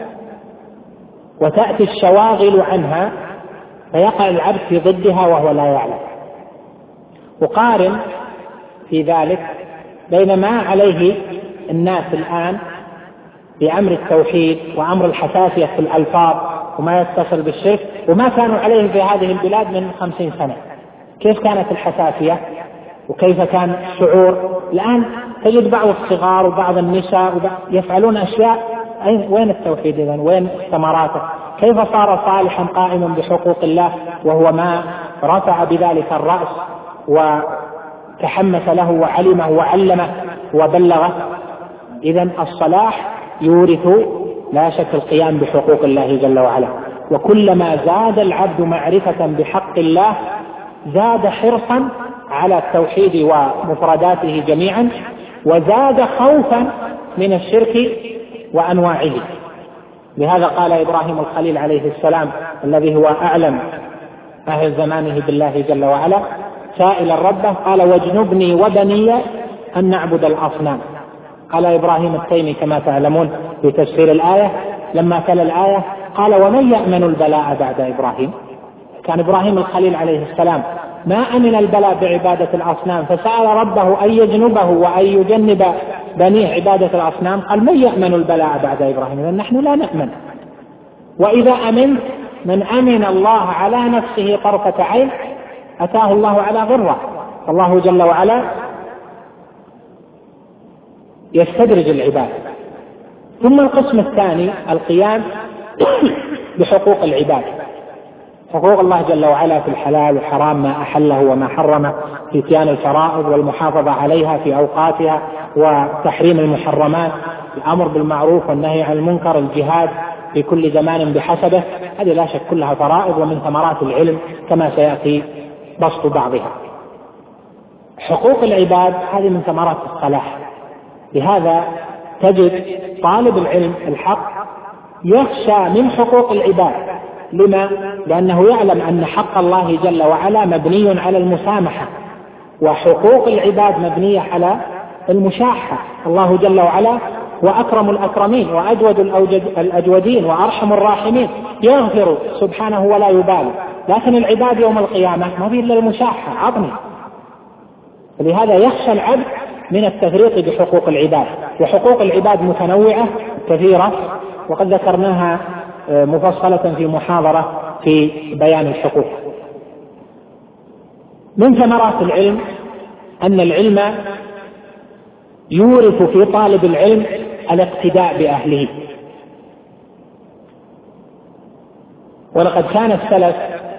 وتأتي الشواغل عنها فيقع العبد في ضدها وهو لا يعلم. وقارن في ذلك بين ما عليه الناس الآن بأمر التوحيد وأمر الحساسية في الألفاظ وما يتصل بالشرك وما كانوا عليه في هذه البلاد من خمسين سنة. كيف كانت الحساسية وكيف كان الشعور؟ الآن تجد بعض الصغار وبعض النساء يفعلون أشياء. وين التوحيد إذن؟ وين ثمراته؟ كيف صار صالحا قائما بحقوق الله وهو ما رفع بذلك الرأس وتحمس له وعلمه وعلمه وبلغه؟ إذن الصلاح يورث لا شك القيام بحقوق الله جل وعلا. وكلما زاد العبد معرفة بحق الله زاد حرصا على التوحيد ومفرداته جميعا، وزاد خوفا من الشرك وأنواعه. لهذا قال إبراهيم الخليل عليه السلام الذي هو أعلم أهل زمانه بالله جل وعلا سائلا ربه قال: واجنبني وبني أن نعبد الأصنام. قال إبراهيم التيمي كما تعلمون في تفسير الآية لما تلا الآية قال: ومن يأمن البلاء بعد إبراهيم؟ كان إبراهيم الخليل عليه السلام ما أمن البلاء بعبادة الأصنام، فسأل ربه أن يجنبه وأن يجنب بنيه عبادة الأصنام. قال: من يأمن البلاء بعد إبراهيم؟ إذن نحن لا نأمن. وإذا أمنت من أمن الله على نفسه طرفة عين أتاه الله على غرة. الله جل وعلا يستدرج العباد. ثم القسم الثاني القيام بحقوق العباد، حقوق الله جل وعلا في الحلال والحرام، ما أحله وما حرمه، في اتيان الفرائض والمحافظة عليها في أوقاتها، وتحريم المحرمات، الأمر بالمعروف والنهي عن المنكر، الجهاد في كل زمان بحسبه. هذه لا شك كلها فرائض ومن ثمرات العلم كما سيأتي بسط بعضها. حقوق العباد هذه من ثمرات الصلاح. لهذا تجد طالب العلم الحق يخشى من حقوق العباد. لما؟ لأنه يعلم أن حق الله جل وعلا مبني على المسامحة، وحقوق العباد مبنية على المشاحة. الله جل وعلا وأكرم الأكرمين وأجود الأجودين وأرحم الراحمين، يغفر سبحانه ولا يبالي، لكن العباد يوم القيامة ما بين إلا المشاحة، عظمي. لهذا يخشى العبد من التفريط بحقوق العباد. وحقوق العباد متنوعة كثيرة، وقد ذكرناها مفصلة في محاضرة في بيان الحقوق. من ثمرات العلم أن العلم يورث في طالب العلم الاقتداء بأهله. ولقد كان السلف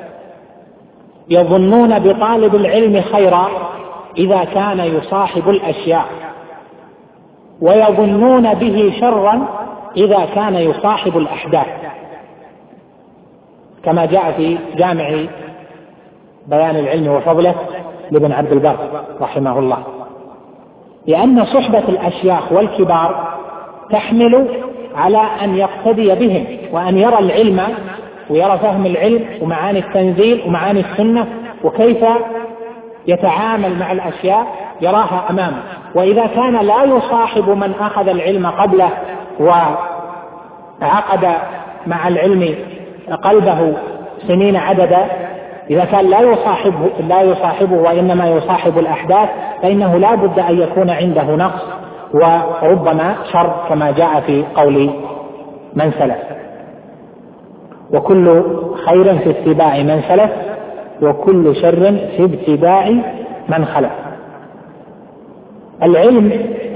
يظنون بطالب العلم خيرا إذا كان يصاحب الأشياء، ويظنون به شرا إذا كان يصاحب الأحداث، كما جاء في جامع بيان العلم وفضله لابن عبد البر رحمه الله. لأن صحبة الأشياخ والكبار تحمل على أن يقتدي بهم، وأن يرى العلم ويرى فهم العلم ومعاني التنزيل ومعاني السنة، وكيف يتعامل مع الأشياء يراها أمامه. وإذا كان لا يصاحب من أخذ العلم قبله وعقد مع العلم قلبه سنين عددا، إذا كان لا يصاحبه, لا يصاحبه وإنما يصاحب الأحداث، فإنه لا بد أن يكون عنده نقص وربما شر، كما جاء في قول من سلف: وكل خير في اتباع من سلف، وكل شر في ابتداع من خلف. العلم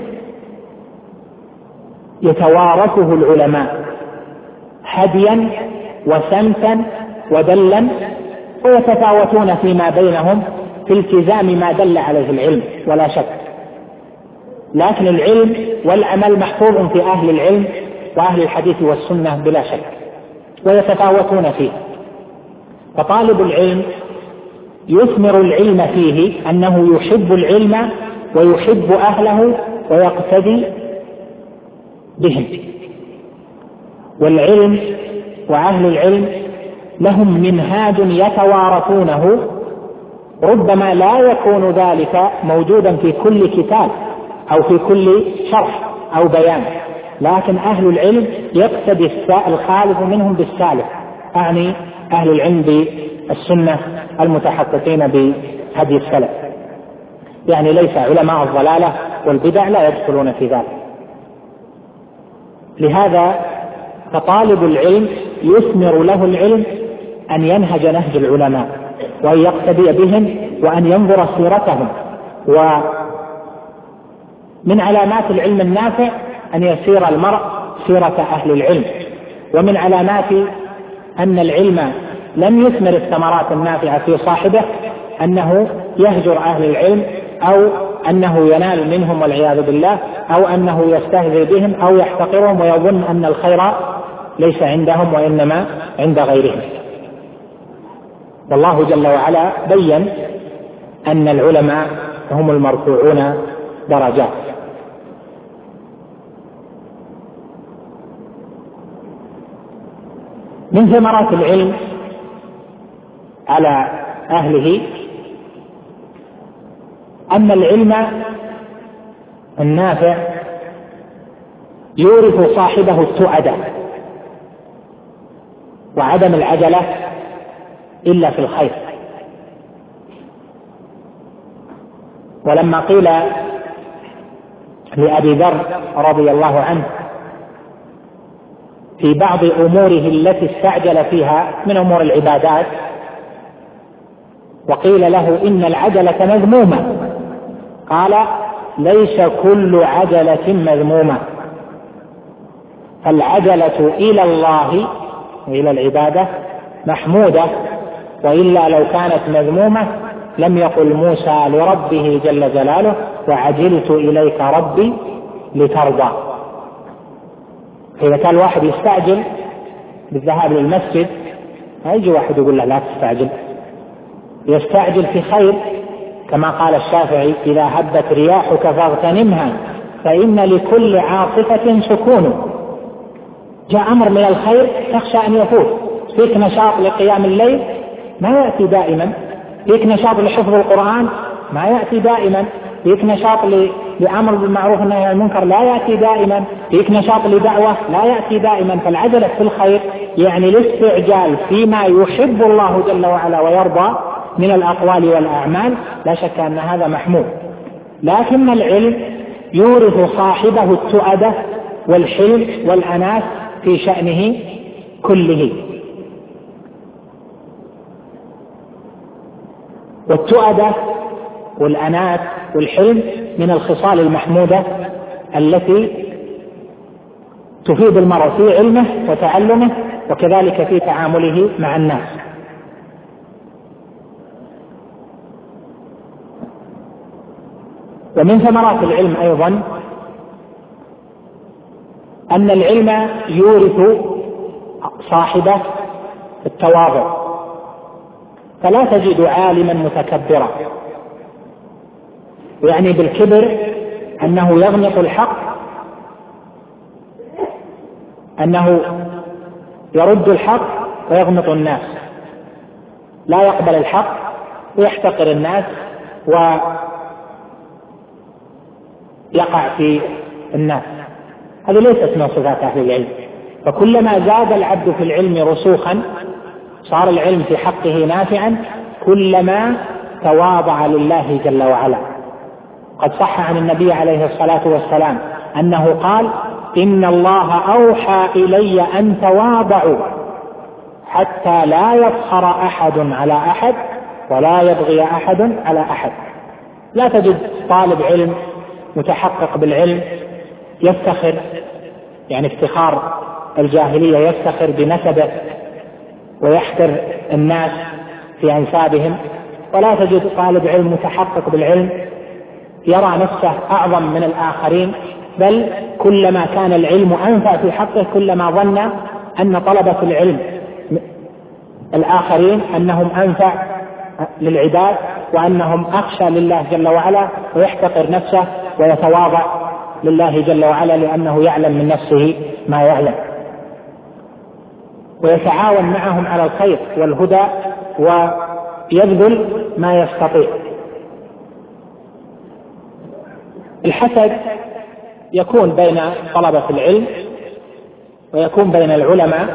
يتوارثه العلماء هديا وسمتا ودلا، ويتفاوتون فيما بينهم في التزام ما دل عليه العلم ولا شك، لكن العلم والعمل محفوظ في أهل العلم وأهل الحديث والسنة بلا شك، ويتفاوتون فيه. فطالب العلم يثمر العلم فيه أنه يحب العلم ويحب أهله ويقتدي بهم. والعلم وأهل العلم لهم منهاج يتوارثونه، ربما لا يكون ذلك موجودا في كل كتاب أو في كل شرح أو بيان، لكن أهل العلم يقتدي الخالف منهم بالسالف، أعني أهل العلم بالسنة المتحققين بهدي السلف، يعني ليس علماء الضلالة والبدع لا يدخلون في ذلك. لهذا فطالب العلم يثمر له العلم أن ينهج نهج العلماء، وأن يقتدي بهم، وأن ينظر سيرتهم. ومن علامات العلم النافع أن يسير المرء سيرة أهل العلم، ومن علامات أن العلم لم يثمر الثمرات النافعة في صاحبه أنه يهجر أهل العلم، أو أنه ينال منهم والعياذ بالله، أو أنه يستهزئ بهم أو يحتقرهم ويظن أن الخير ليس عندهم وإنما عند غيرهم. والله جل وعلا بين أن العلماء هم المرفوعون درجات. من ثمرات العلم على أهله أن العلم النافع يورث صاحبه السعادة وعدم العجلة إلا في الخير. ولما قيل لأبي ذر رضي الله عنه في بعض أموره التي استعجل فيها من أمور العبادات، وقيل له إن العجلة مذمومة، قال: ليس كل عجلة مذمومة، فالعجلة إلى الله وإلى العبادة محمودة، وإلا لو كانت مذمومة لم يقل موسى لربه جل جلاله وعجلت إليك ربي لترضى. إذا كان واحد يستعجل بالذهاب للمسجد ما يجي واحد يقول له لا تستعجل، يستعجل في خير، كما قال الشافعي إذا هبت رياحك فاغتنمها فإن لكل عاصفة سكون. جاء أمر من الخير تخشى أن يفوت، فيك نشاط لقيام الليل ما يأتي دائما، فيك نشاط لحفظ القرآن ما يأتي دائما، فيك نشاط لأمر بالمعروف والنهي عن المنكر لا يأتي دائما، فيك نشاط لدعوة لا يأتي دائما. فالعجلة في الخير يعني الاستعجال فيما يحب الله جل وعلا ويرضى من الأقوال والأعمال، لا شك أن هذا محمود. لكن العلم يورث صاحبه التؤدة والحلم والأناة في شأنه كله. والتؤدة والأناة والحلم من الخصال المحمودة التي تفيد المرء في علمه وتعلمه وكذلك في تعامله مع الناس. ومن ثمرات العلم أيضا أن العلم يورث صاحبه التواضع، فلا تجد عالما متكبرا، يعني بالكبر أنه يغمط الحق، أنه يرد الحق ويغمط الناس، لا يقبل الحق ويحتقر الناس ويقع في الناس. هذه ليست من صفات أهل العلم. فكلما زاد العبد في العلم رسوخا صار العلم في حقه نافعا، كلما تواضع لله جل وعلا. قد صح عن النبي عليه الصلاة والسلام أنه قال إن الله أوحى إلي أن تواضعوا حتى لا يفخر أحد على أحد ولا يبغي أحد على أحد. لا تجد طالب علم متحقق بالعلم يفتخر، يعني افتخار الجاهلية، يفتخر بنسبه ويحتر الناس في أنسابهم. ولا تجد طالب علم متحقق بالعلم يرى نفسه أعظم من الآخرين، بل كلما كان العلم أنفع في حقه كلما ظن أن طلبة العلم الآخرين أنهم أنفع للعباد وأنهم أخشى لله جل وعلا، ويحتقر نفسه ويتواضع لله جل وعلا لأنه يعلم من نفسه ما يعلم، ويتعاون معهم على الخير والهدى ويبذل ما يستطيع. الحسد يكون بين طلبة العلم ويكون بين العلماء،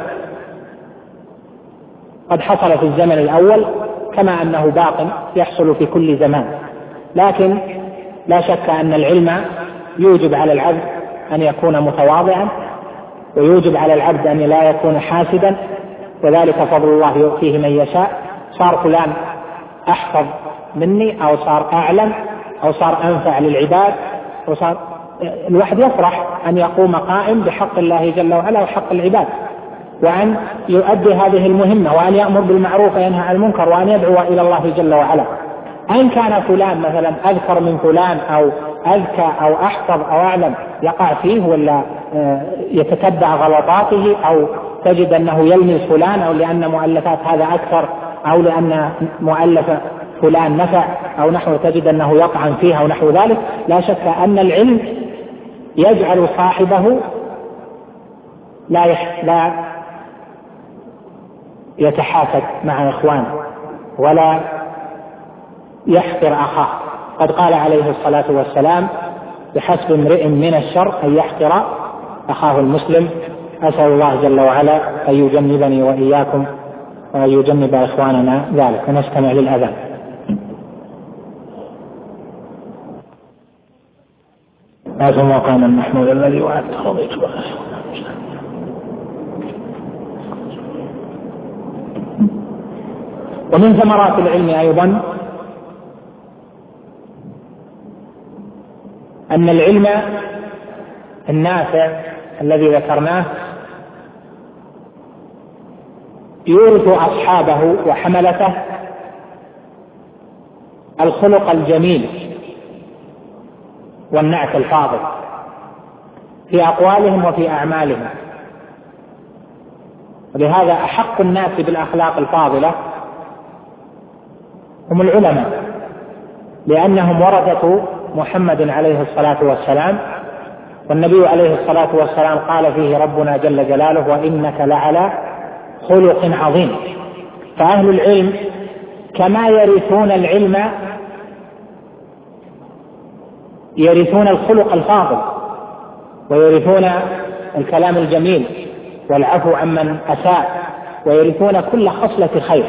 قد حصل في الزمن الأول كما أنه باق يحصل في كل زمان. لكن لا شك أن العلم يوجب على العبد أن يكون متواضعا، ويوجب على العبد أن لا يكون حاسدا، وذلك فضل الله يؤتيه من يشاء. صار فلان أحفظ مني أو صار أعلم أو صار أنفع للعباد، وصار الواحد يفرح أن يقوم قائم بحق الله جل وعلا وحق العباد، وأن يؤدي هذه المهمة، وأن يأمر بالمعروف وينهى عن المنكر، وأن يدعو إلى الله جل وعلا. أن كان فلان مثلا أذكر من فلان أو أذكى أو أحفظ أو أعلم يقع فيه، ولا يتتبع غلطاته، أو تجد أنه يلمس فلان، أو لأن مؤلفات هذا أكثر، أو لأن مؤلف فلان نفع أو نحو، تجد أنه يطعن فيها أو نحو ذلك. لا شك أن العلم يجعل صاحبه لا يح... لا يتحاسد مع إخوانه ولا يحقر أخاه. قد قال عليه الصلاة والسلام بحسب امرئ من الشر أن يحقر أخاه المسلم. أسأل الله جل وعلا أن يجنبني وإياكم وأن يجنب إخواننا ذلك. ونستمع للأذان. هذا المقام المحمود الذي وعدته رضيت به. ومن ثمرات العلم أيضا أن العلم النافع الذي ذكرناه يورث أصحابه وحملته الخلق الجميل والنعت الفاضل في أقوالهم وفي أعمالهم. ولهذا أحق الناس بالأخلاق الفاضلة هم العلماء، لأنهم ورثة محمد عليه الصلاة والسلام، والنبي عليه الصلاة والسلام قال فيه ربنا جل جلاله: وإنك لعلى خلق عظيم. فأهل العلم كما يرثون العلم يرثون الخلق الفاضل، ويرثون الكلام الجميل والعفو عمن أساء، ويرثون كل خصلة خير.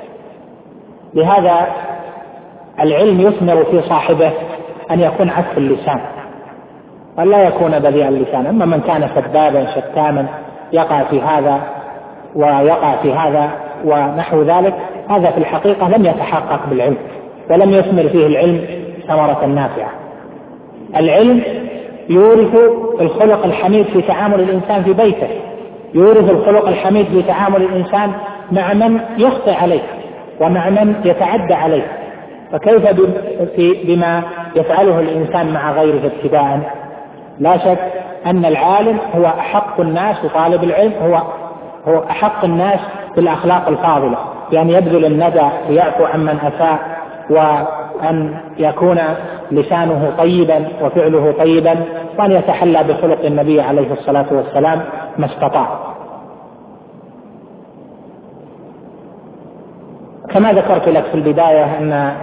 لهذا العلم يثمر في صاحبه أن يكون عفو اللسان ولا يكون بذيء اللسان. أما من كان سبابا شتاما يقع في هذا ويقع في هذا ونحو ذلك، هذا في الحقيقة لم يتحقق بالعلم ولم يثمر فيه العلم ثمرة نافعة. العلم يورث الخلق الحميد في تعامل الإنسان في بيته، يورث الخلق الحميد في تعامل الإنسان مع من يخطئ عليه ومع من يتعدى عليه. فكيف بما يفعله الإنسان مع غيره ابتداء؟ لا شك أن العالم هو أحق الناس، وطالب العلم هو هو أحق الناس بالأخلاق الفاضلة، بأن يبذل الندى ويعفو عمن أساء، وأن يكون لسانه طيبا وفعله طيبا، وأن يتحلى بخلق النبي عليه الصلاة والسلام ما استطاع. كما ذكرت لك في البداية أن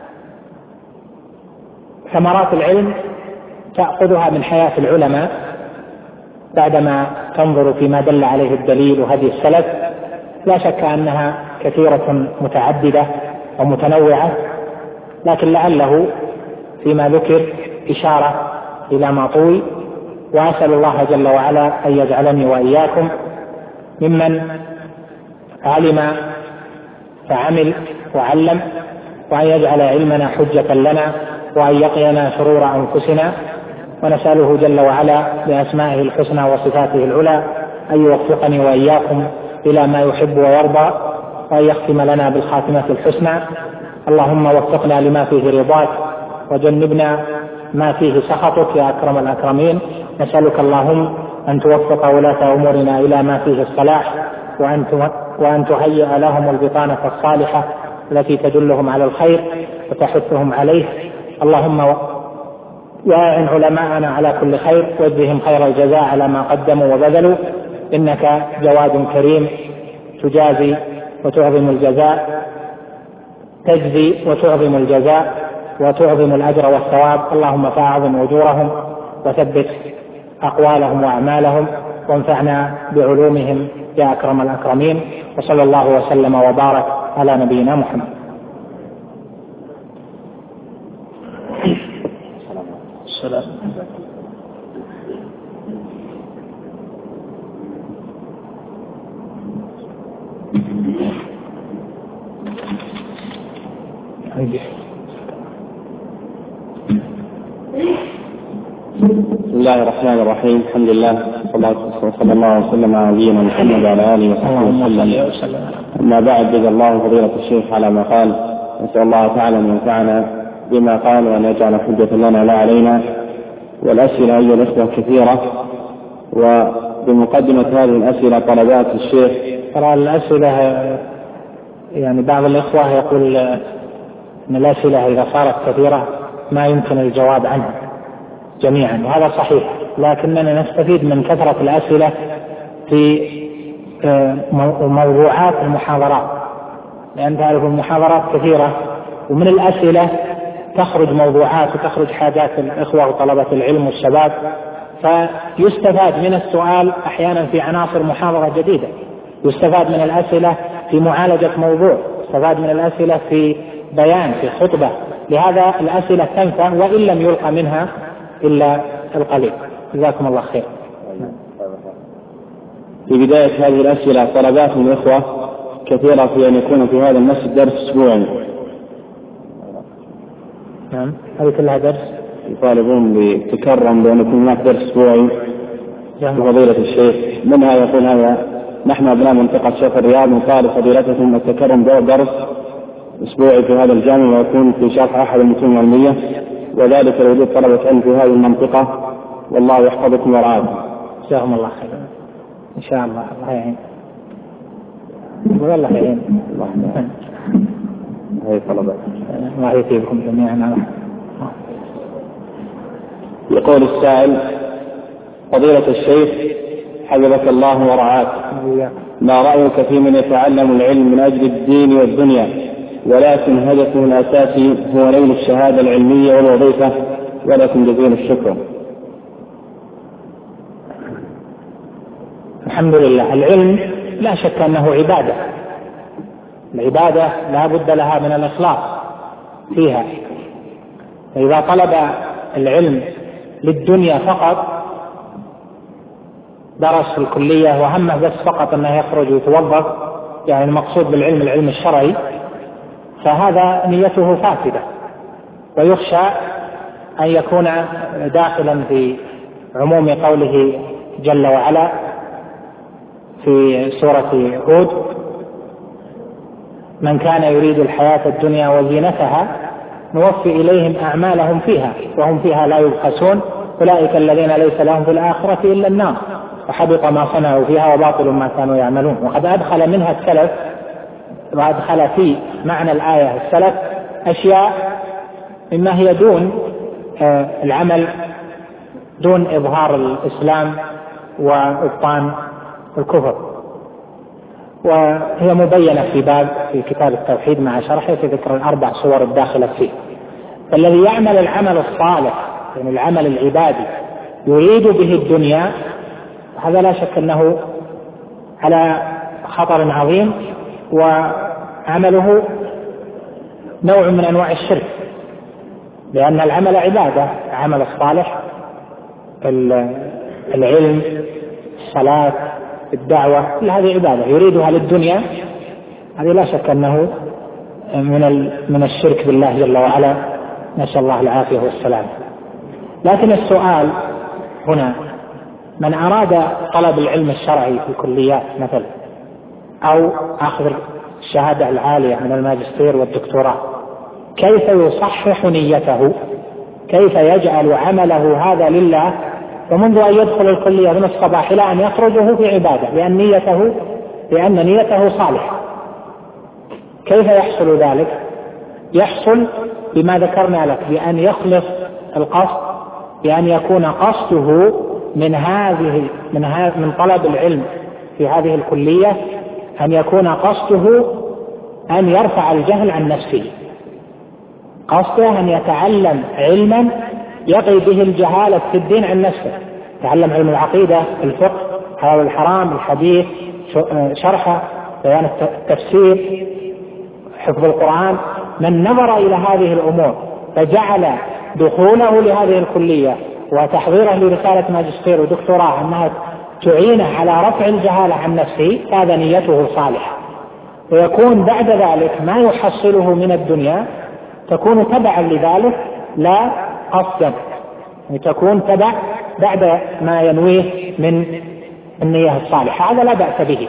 ثمرات العلم تأخذها من حياة العلماء بعدما تنظر فيما دل عليه الدليل وهدي السلف. لا شك أنها كثيرة متعددة ومتنوعة، لكن لعله فيما ذكر إشارة إلى ما طوي. وأسأل الله جل وعلا أن يجعلني وإياكم ممن علم فعمل وعلم، وأن يجعل علمنا حجة لنا، وأن يقينا شرور أنفسنا. ونسأله جل وعلا بأسمائه الحسنى وصفاته العلى أن يوفقني وإياكم إلى ما يحب ويرضى، وأن يختم لنا بالخاتمة الحسنى. اللهم وفقنا لما فيه رضاك، وجنبنا ما فيه سخطك يا أكرم الأكرمين. نسألك اللهم أن توفق ولاة أمورنا إلى ما فيه الصلاح، وأن تهيئ لهم البطانة الصالحة التي تدلهم على الخير وتحثهم عليه. اللهم واعن علماءنا على كل خير، واجزهم خير الجزاء على ما قدموا وبذلوا، إنك جواد كريم تجازي وتعظم الجزاء، تجزي وتعظم الجزاء وتعظم الأجر والثواب. اللهم فأعظم أجورهم وثبت أقوالهم وأعمالهم، وانفعنا بعلومهم يا أكرم الأكرمين. وصلى الله وسلم وبارك على نبينا محمد. السلام. بسم الله الرحمن الرحيم. الحمد لله صلى الله وسلم على نبينا محمد وعلى آله وصحبه وسلم. أما بعد، جزا الله فضيلة الشيخ على ما قال. نسأل الله تعالى أن ينفعنا بما قال وأن يجعل حجة لنا لا علينا. والأسئلة أيها الأخوة كثيرة، وبمقدمة هذه الأسئلة طلبات الشيخ. ترى الأسئلة يعني بعض الإخوة يقول أن الأسئلة إذا صارت كثيرة ما يمكن الجواب عنها جميعا، وهذا صحيح، لكننا نستفيد من كثرة الأسئلة في موضوعات المحاضرات، لأن تعرف المحاضرات كثيرة، ومن الأسئلة تخرج موضوعات وتخرج حاجات الإخوة وطلبة العلم والشباب، فيستفاد من السؤال أحيانا في عناصر محاضرة جديدة، يستفاد من الأسئلة في معالجة موضوع، يستفاد من الأسئلة في بيان في خطبة. لهذا الأسئلة تنفع وإن لم يلقى منها إلا القليل. جزاكم الله خير. في بداية هذه الأسئلة طلبات من الإخوة كثيرة في أن يكون في هذا المسجد درس أسبوعي. نعم، هذه كلها درس يطالبون بالتكرم بأن يكون هناك درس أسبوعي بفضيلة الشيخ. منها يقول هذا: نحن أبناء منطقة شيخ الرياض نطالب فضيلتكم التكرم بدرس أسبوعي في هذا الجامع ويكون في شرح أحد المتون العلمية، وذلك لوجود طلبة علم في هذه المنطقة، والله يحفظكم ورعاكم. جزاهم الله خيرا إن شاء الله. الله يعين. والله يعين. هاي طلبة. الله يثيبكم جميعا. يقول السائل: فضيلة الشيخ حفظك الله ورعاك، ما رأيك في من يتعلم العلم من أجل الدين والدنيا ولكن هدفه الأساسي هو نيل الشهادة العلمية والوظيفة؟ ولكم جزيل الشكر. الحمد لله. العلم لا شك أنه عبادة، العبادة لا بد لها من الإخلاص فيها. فإذا طلب العلم للدنيا فقط، درس في الكلية وهمه بس فقط أنه يخرج ويتوظف، يعني المقصود بالعلم العلم الشرعي، فهذا نيته فاسدة، ويخشى أن يكون داخلا في عموم قوله جل وعلا في سورة هود: من كان يريد الحياة الدنيا وزينتها نوفي إليهم أعمالهم فيها وهم فيها لا يبخسون أولئك الذين ليس لهم في الآخرة إلا النار وحبط ما صنعوا فيها وباطل ما كانوا يعملون. وقد أدخل منها السلف، وأدخل في معنى الآية السلف أشياء مما هي دون العمل، دون إظهار الإسلام وإبطان الكفر، وهي مبينة في باب في كتاب التوحيد مع شرحه في ذكر الأربع صور الداخلة فيه. فالذي يعمل العمل الصالح، يعني العمل العبادي، يريد به الدنيا، هذا لا شك أنه على خطر عظيم، وعمله نوع من أنواع الشرك، لأن العمل عبادة، العمل الصالح، العلم، الصلاة، الدعوة، كل هذه عبادة يريدها للدنيا، هذه لا شك أنه من من الشرك بالله جل وعلا، نسأل الله العافية والسلام. لكن السؤال هنا: من أراد طلب العلم الشرعي في الكليات مثلا، أو أخذ الشهادة العالية من الماجستير والدكتوراه، كيف يصحح نيته؟ كيف يجعل عمله هذا لله، ومنذ أن يدخل الكلية من الصباح إلى أن يخرجه في عبادة، لأن نيته لأن نيته صالحة؟ كيف يحصل ذلك؟ يحصل بما ذكرنا لك، بأن يخلص القصد، بأن يكون قصده من هذه من هذا من طلب العلم في هذه الكلية، أن يكون قصده أن يرفع الجهل عن نفسه، قصده أن يتعلم علما يقي به الجهالة في الدين عن نفسه، يتعلم علم العقيدة، الفقه، حلال الحرام، الحديث، شرحه، بيان التفسير، حفظ القرآن. من نظر إلى هذه الأمور فجعل دخوله لهذه الكلية وتحضيره لرسالة ماجستير ودكتوراه أنها تعينه على رفع الجهالة عن نفسه، هذا نيته صالحة، ويكون بعد ذلك ما يحصله من الدنيا تكون تبعا لذلك لا قصدا، يعني تكون تبع بعد ما ينويه من النية الصالحة، هذا لا بأس به.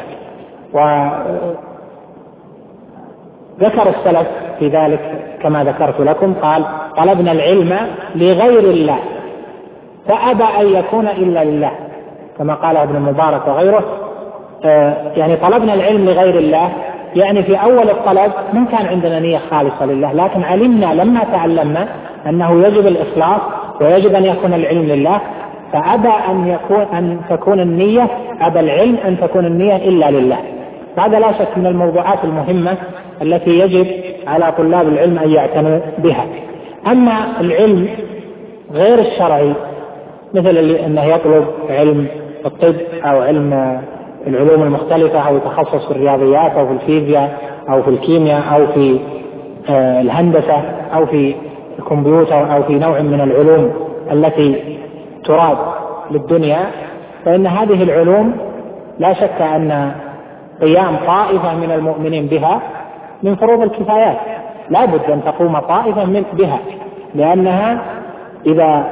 وذكر السلف في ذلك كما ذكرت لكم، قال: طلبنا العلم لغير الله فأبى أن يكون إلا لله، كما قال ابن المبارك وغيره. يعني طلبنا العلم لغير الله، يعني في أول الطلب ما كان عندنا نية خالصة لله، لكن علمنا لما تعلمنا أنه يجب الإخلاص ويجب أن يكون العلم لله، فأبى أن يكون أن تكون النية أبى العلم أن تكون النية إلا لله. هذا لا شك من الموضوعات المهمة التي يجب على طلاب العلم أن يعتنوا بها. أما العلم غير الشرعي، مثل أنه يطلب علم الطب أو علم العلوم المختلفة، أو يتخصص في الرياضيات أو في الفيزياء أو في الكيمياء أو في الهندسة أو في الكمبيوتر أو في نوع من العلوم التي تراد للدنيا، فإن هذه العلوم لا شك أن قيام طائفة من المؤمنين بها من فروض الكفايات، لا بد أن تقوم طائفة من بها، لأنها إذا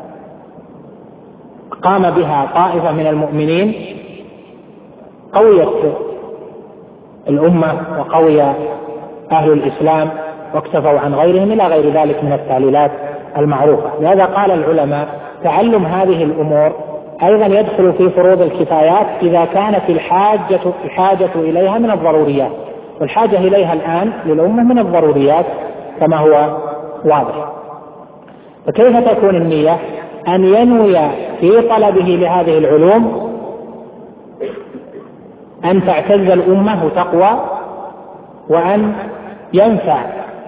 قام بها طائفة من المؤمنين قويت الأمة وقوي أهل الإسلام واكتفوا عن غيرهم إلى غير ذلك من التعليلات المعروفة. لهذا قال العلماء تعلم هذه الأمور أيضا يدخل في فروض الكفايات إذا كانت الحاجة, الحاجة إليها من الضروريات، والحاجة إليها الآن للأمة من الضروريات كما هو واضح. فكيف تكون النية؟ أن ينوي في طلبه لهذه العلوم أن تعتز الأمة وتقوى، وأن ينفع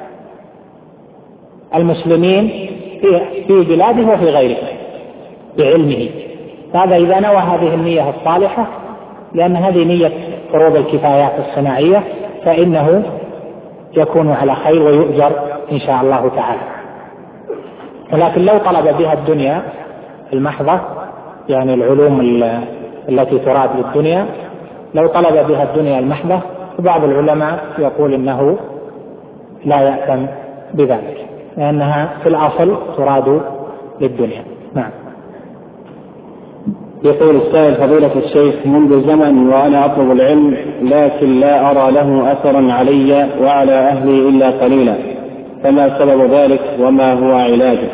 المسلمين في بلاده وفي غيره بعلمه. هذا إذا نوى هذه النية الصالحة، لأن هذه نية فروض الكفايات الصناعية، فإنه يكون على خير ويؤجر إن شاء الله تعالى. ولكن لو طلب بها الدنيا المحضة، يعني العلوم التي تراد للدنيا، لو طلب بها الدنيا المحضة، بعض العلماء يقول إنه لا يأثم بذلك، لأنها في الأصل تراد للدنيا. نعم. يقول السائل فضيلة الشيخ منذ زمن وأنا أطلب العلم، لكن لا أرى له أثرا علي وعلى أهلي إلا قليلا، فما سبب ذلك وما هو علاجه؟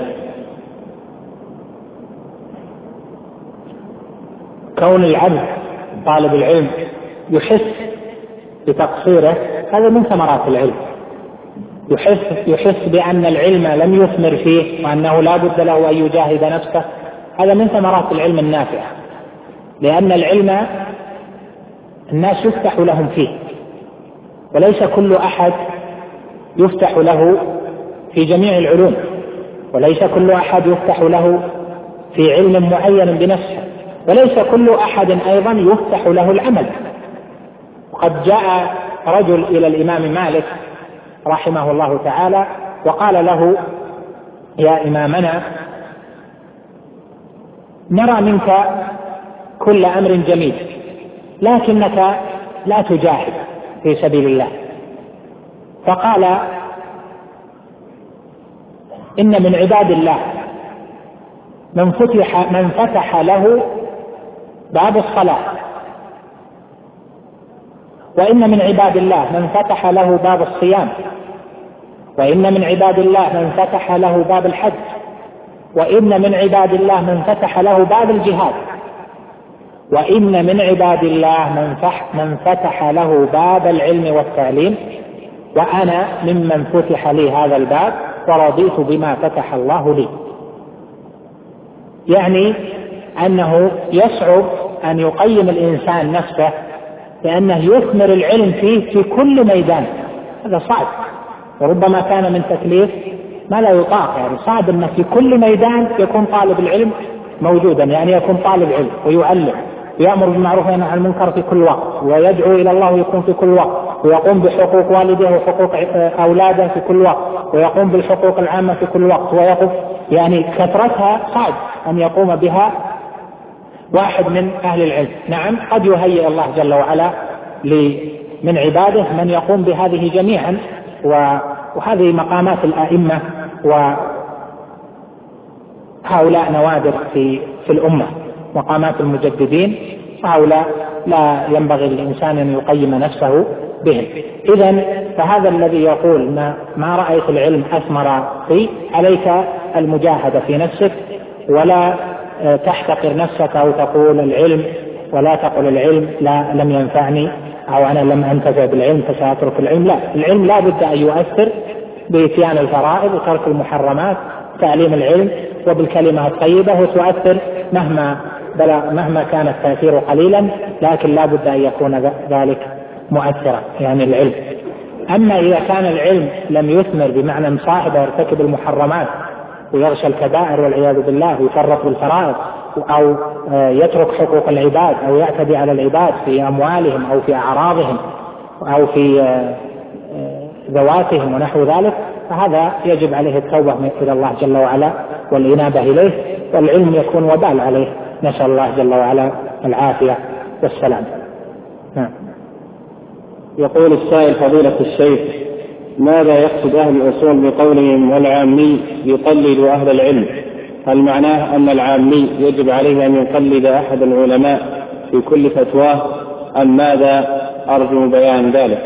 كون العبد طالب العلم يحس بتقصيره هذا من ثمرات العلم، يحس, يحس بأن العلم لم يثمر فيه وأنه لا بد له أن يجاهد نفسه، هذا من ثمرات العلم النافع، لأن العلم الناس يفتح لهم فيه، وليس كل أحد يفتح له في جميع العلوم، وليس كل أحد يفتح له في علم معين بنفسه، وليس كل أحد أيضا يفتح له العمل. وقد جاء رجل إلى الإمام مالك رحمه الله تعالى وقال له: يا إمامنا، نرى منك كل أمر جميل، لكنك لا تجاهد في سبيل الله. فقال: إن من عباد الله من فتح, من فتح له باب الصلاة، وإن من عباد الله من فتح له باب الصيام، وإن من عباد الله من فتح له باب الحج، وإن من عباد الله من فتح له باب الجهاد، وإن من عباد الله من فتح له باب العلم والتعليم، وأنا ممن فتح لي هذا الباب ورضيت بما فتح الله لي. يعني أنه يصعب أن يقيم الإنسان نفسه لأنه يثمر العلم فيه في كل ميدان، هذا صعب، وربما كان من تكليف ما لا يطاق، يعني صعب أنه في كل ميدان يكون طالب العلم موجودا، يعني يكون طالب علم ويعلم ويأمر بالمعروف وينهى عن المنكر في كل وقت، ويدعو إلى الله ويكون في كل وقت، ويقوم بحقوق والده وحقوق أولاده في كل وقت، ويقوم بالحقوق العامة في كل وقت، ويقف، يعني كثرتها صعب أن يقوم بها واحد من أهل العلم. نعم، قد يهيئ الله جل وعلا من عباده من يقوم بهذه جميعا، وهذه مقامات الأئمة، وهؤلاء نوادر في, في الأمة، مقامات المجددين، هؤلاء لا ينبغي للإنسان أن يقيم نفسه بهم. إذن فهذا الذي يقول ما, ما رأيت العلم أثمر فيه، عليك المجاهدة في نفسك، ولا تحتقر نفسك أو تقول العلم، ولا تقول العلم لا لم ينفعني أو أنا لم أنتفع بالعلم فسأترك العلم. لا، العلم لا بد أن يؤثر بإتيان الفرائض وترك المحرمات، تعليم العلم وبالكلمة الطيبة، وتؤثر مهما مهما كان التأثير قليلا، لكن لا بد أن يكون ذلك مؤثرا، يعني العلم. أما إذا كان العلم لم يثمر بمعنى صاحبه يرتكب المحرمات ويغشى الكبائر والعياذ بالله ويفرط بالفرائض، أو يترك حقوق العباد، أو يعتدي على العباد في أموالهم أو في أعراضهم أو في ذواتهم ونحو ذلك، فهذا يجب عليه التوبة إلى الله جل وعلا والإنابة إليه، والعلم يكون وبال عليه، نسأل الله جل وعلا العافية والسلام. نعم. يقول السائل فضيلة الشيخ: ماذا يقصد أهل الأصول بقولهم والعامي يقلد أهل العلم؟ هل معناه أن العامي يجب عليه أن يقلد أحد العلماء في كل فتواه أم ماذا؟ أرجو بيان ذلك.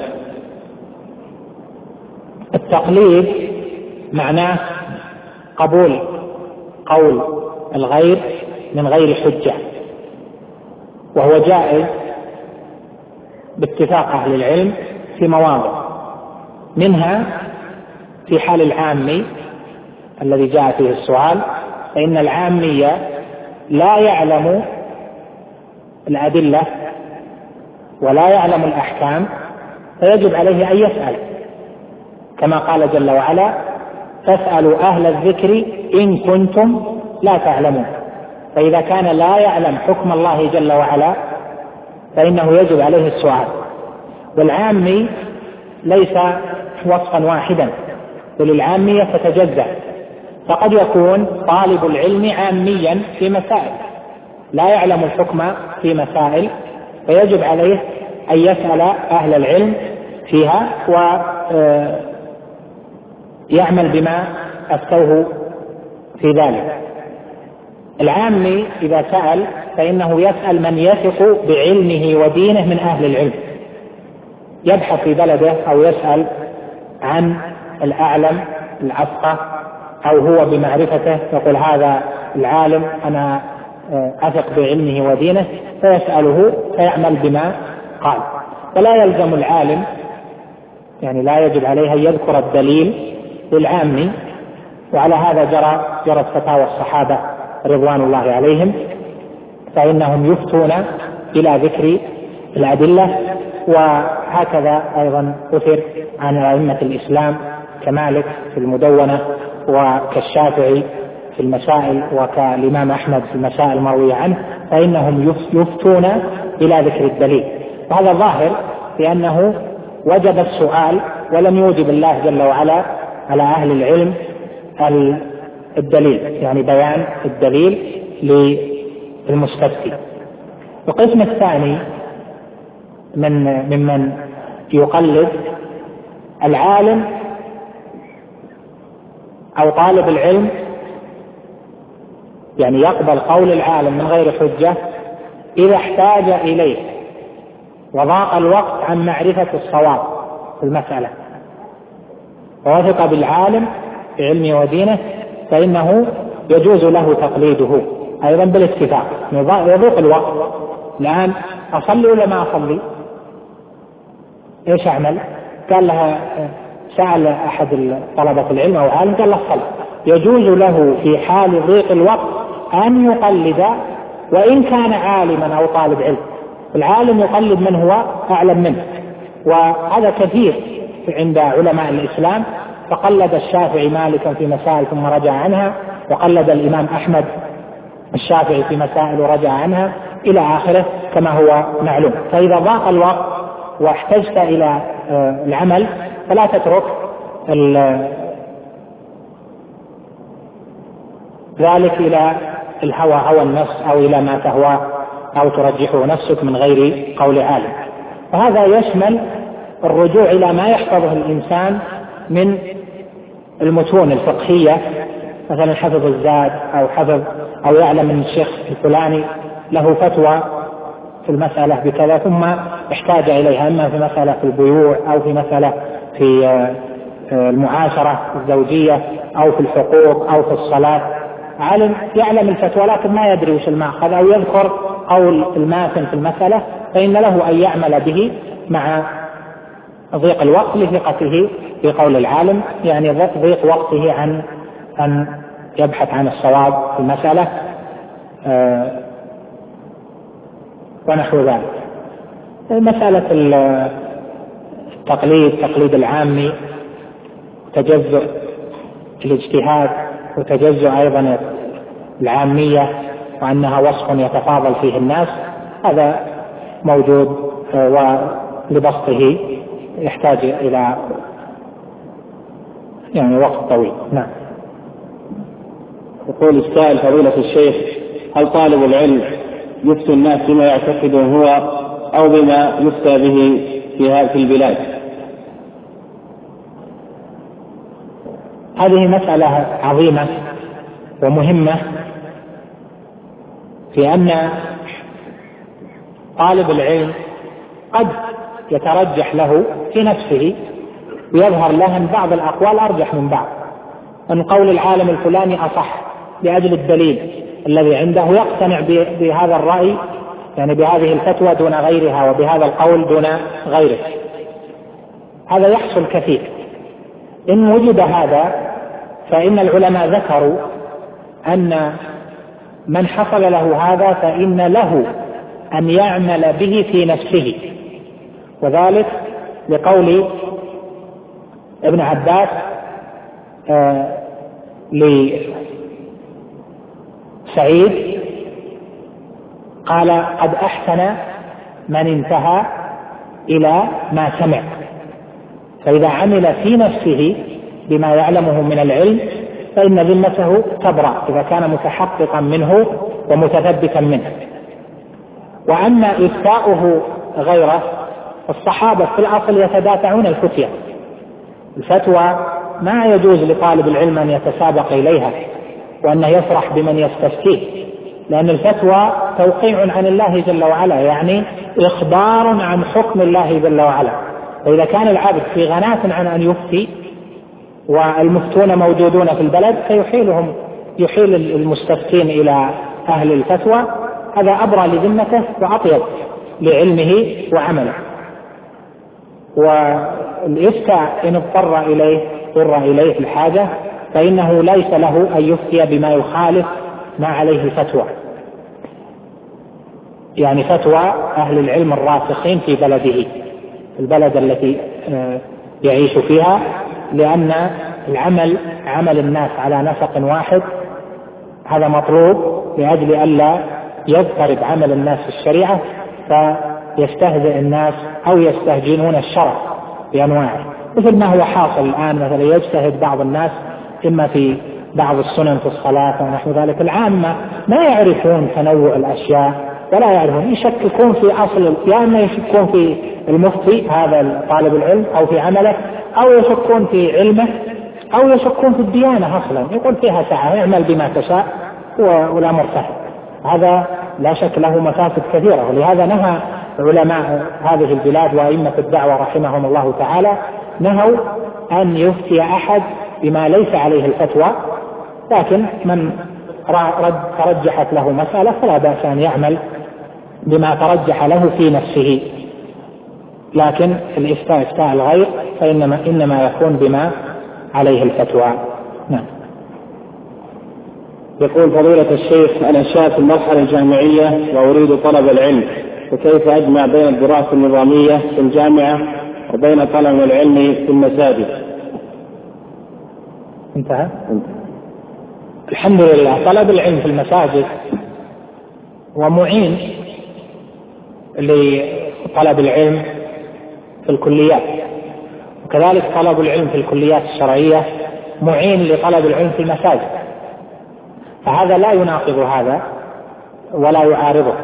التقليد معناه قبول قول الغير من غير حجة، وهو جائز باتفاق أهل العلم في مواضع، منها في حال العامي الذي جاء فيه السؤال، فإن العامي لا يعلم الأدلة ولا يعلم الأحكام، فيجب عليه أن يسأل، كما قال جل وعلا: فاسألوا أهل الذكر إن كنتم لا تعلمون. فإذا كان لا يعلم حكم الله جل وعلا فإنه يجب عليه السؤال. والعامي ليس وصفا واحدا، وللعامية تتجزأ، فقد يكون طالب العلم عاميا في مسائل لا يعلم الحكم في مسائل، فيجب عليه أن يسأل أهل العلم فيها ويعمل بما أفتوه في ذلك. العامي إذا سأل فإنه يسأل من يثق بعلمه ودينه من أهل العلم، يبحث في بلده أو يسأل عن الأعلم الأفقه أو هو بمعرفته، يقول هذا العالم أنا أثق بعلمه ودينه، فيسأله فيعمل بما قال. ولا يلزم العالم، يعني لا يجب عليه أن يذكر الدليل للعامي، وعلى هذا جرى جرت فتاوى الصحابة رضوان الله عليهم، فإنهم يفتون إلى ذكر الأدلة. وهكذا أيضا أثر عن أئمة الإسلام كمالك في المدونة، وكالشافعي في المسائل، وكالإمام أحمد في المسائل المروية عنه، فإنهم يفتون إلى ذكر الدليل. وهذا ظاهر لأنه وجب السؤال ولم يوجب الله جل وعلا على أهل العلم الدليل، يعني بيان الدليل للمستفتي. القسم الثاني من ممن يقلد العالم أو طالب العلم، يعني يقبل قول العالم من غير حجة إذا احتاج إليه وضاق الوقت عن معرفة الصواب في المسألة، ووثق بالعالم بعلمه ودينه، فإنه يجوز له تقليده أيضا بالاتفاق. يضيق الوقت، الآن أصلي ولا ما أصلي؟ إيش أعمل؟ قال لها سأل أحد طلبة العلم أو عالم قال له صل. يجوز له في حال ضيق الوقت أن يقلد وإن كان عالما أو طالب علم. العالم يقلد من هو أعلم منه، وهذا كثير عند علماء الإسلام، فقلد الشافعي مالكا في مسائل ثم رجع عنها، وقلد الإمام أحمد الشافعي في مسائل ورجع عنها إلى آخره كما هو معلوم. فإذا ضاق الوقت واحتجت إلى العمل فلا تترك ذلك إلى الهوى هوى النفس أو إلى ما تهوى أو ترجحه نفسك من غير قول عالم. وهذا يشمل الرجوع إلى ما يحفظه الإنسان من المتون الفقهية، مثلا حفظ الزاد أو حفظ أو يعلم من الشيخ الفلاني له فتوى في المسألة بكذا ثم احتاج إليها، إما في مسألة في البيوع أو في مسألة في المعاشرة الزوجية أو في الحقوق أو في الصلاة. عالم يعلم الفتوى لكن ما يدري وش المأخذ أو يذكر قول الماثل في المسألة، فإن له أن يعمل به مع ضيق الوقت لثقته في قول العالم، يعني ضيق وقته عن أن يبحث عن الصواب في المسألة آه ونحو ذلك. مسألة التقليد، تقليد العامي، تجزؤ الاجتهاد، وتجزؤ أيضا العامية وأنها وصف يتفاضل فيه الناس، هذا موجود ولبسطه يحتاج إلى يعني وقت طويل. نعم. يقول السائل فضيلة الشيخ: هل طالب العلم يفتي الناس بما يعتقده هو أو بما يفتى به في هذه البلاد؟ هذه مسألة عظيمة ومهمة في أن طالب العلم قد يترجح له في نفسه ويظهر له أن بعض الأقوال أرجح من بعض، أن قول العالم الفلاني أصح لأجل الدليل الذي عنده، يقتنع بهذا الرأي يعني بهذه الفتوى دون غيرها، وبهذا القول دون غيره. هذا يحصل كثير. إن وجد هذا فإن العلماء ذكروا أن من حصل له هذا فإن له أن يعمل به في نفسه، وذلك لقول ابن عباس آه لسعيد قال: قد أحسن من انتهى إلى ما سمع. فإذا عمل في نفسه بما يعلمه من العلم فإن ذمته تبرأ إذا كان متحققا منه ومتثبتا منه. وأما إفتاؤه غيره، الصحابة في الأصل يتدافعون الفتية. الفتوى ما يجوز لطالب العلم أن يتسابق إليها وأنه يفرح بمن يستفتيه، لأن الفتوى توقيع عن الله جل وعلا، يعني إخبار عن حكم الله جل وعلا. فإذا كان العبد في غناة عن أن يفتي والمفتون موجودون في البلد فيحيلهم يحيل المستفتين إلى أهل الفتوى، هذا أبرى لذمته وأطيب لعلمه وعمله. والإفتاء إن اضطر إليه اضطر إليه الحاجة فإنه ليس له أن يفتي بما يخالف ما عليه فتوى، يعني فتوى أهل العلم الراسخين في بلده، البلد التي يعيش فيها، لأن العمل عمل الناس على نسق واحد هذا مطلوب لأجل ألا يضطرب عمل الناس في الشريعة فيستهزئ الناس أو يستهجنون الشرع بأنواعه، مثل ما هو حاصل الآن. مثلا يجتهد بعض الناس إما في بعض السنن في الصلاة ونحو ذلك، العامة ما يعرفون تنوع الأشياء ولا يعرفون، يشككون في أصل، يا إما يشكون في المفتي هذا طالب العلم أو في عمله، أو يشكون في علمه، أو يشكون في الديانة أصلا، يقول فيها ساعة يعمل بما تشاء ولا مرتهب. هذا لا شك له مفاسد كثيرة، ولهذا نهى علماء هذه البلاد وأئمة الدعوة رحمهم الله تعالى نهوا أن يفتي أحد بما ليس عليه الفتوى، لكن من ترجحت له مسألة فلا بأس أن يعمل بما ترجح له في نفسه، لكن الإفتاء إفتاء الغير فإنما إنما يكون بما عليه الفتوى. نعم. يقول فضيلة الشيخ: أنا شاب في المرحلة الجامعية وأريد طلب العلم، فكيف أجمع بين الدراسة النظامية في الجامعة وبين طلب العلم في المساجد؟ انتهى. الحمد لله، طلب العلم في المساجد ومعين لطلب العلم في الكليات، وكذلك طلب العلم في الكليات الشرعية معين لطلب العلم في المساجد، فهذا لا يناقض هذا ولا يعارضه.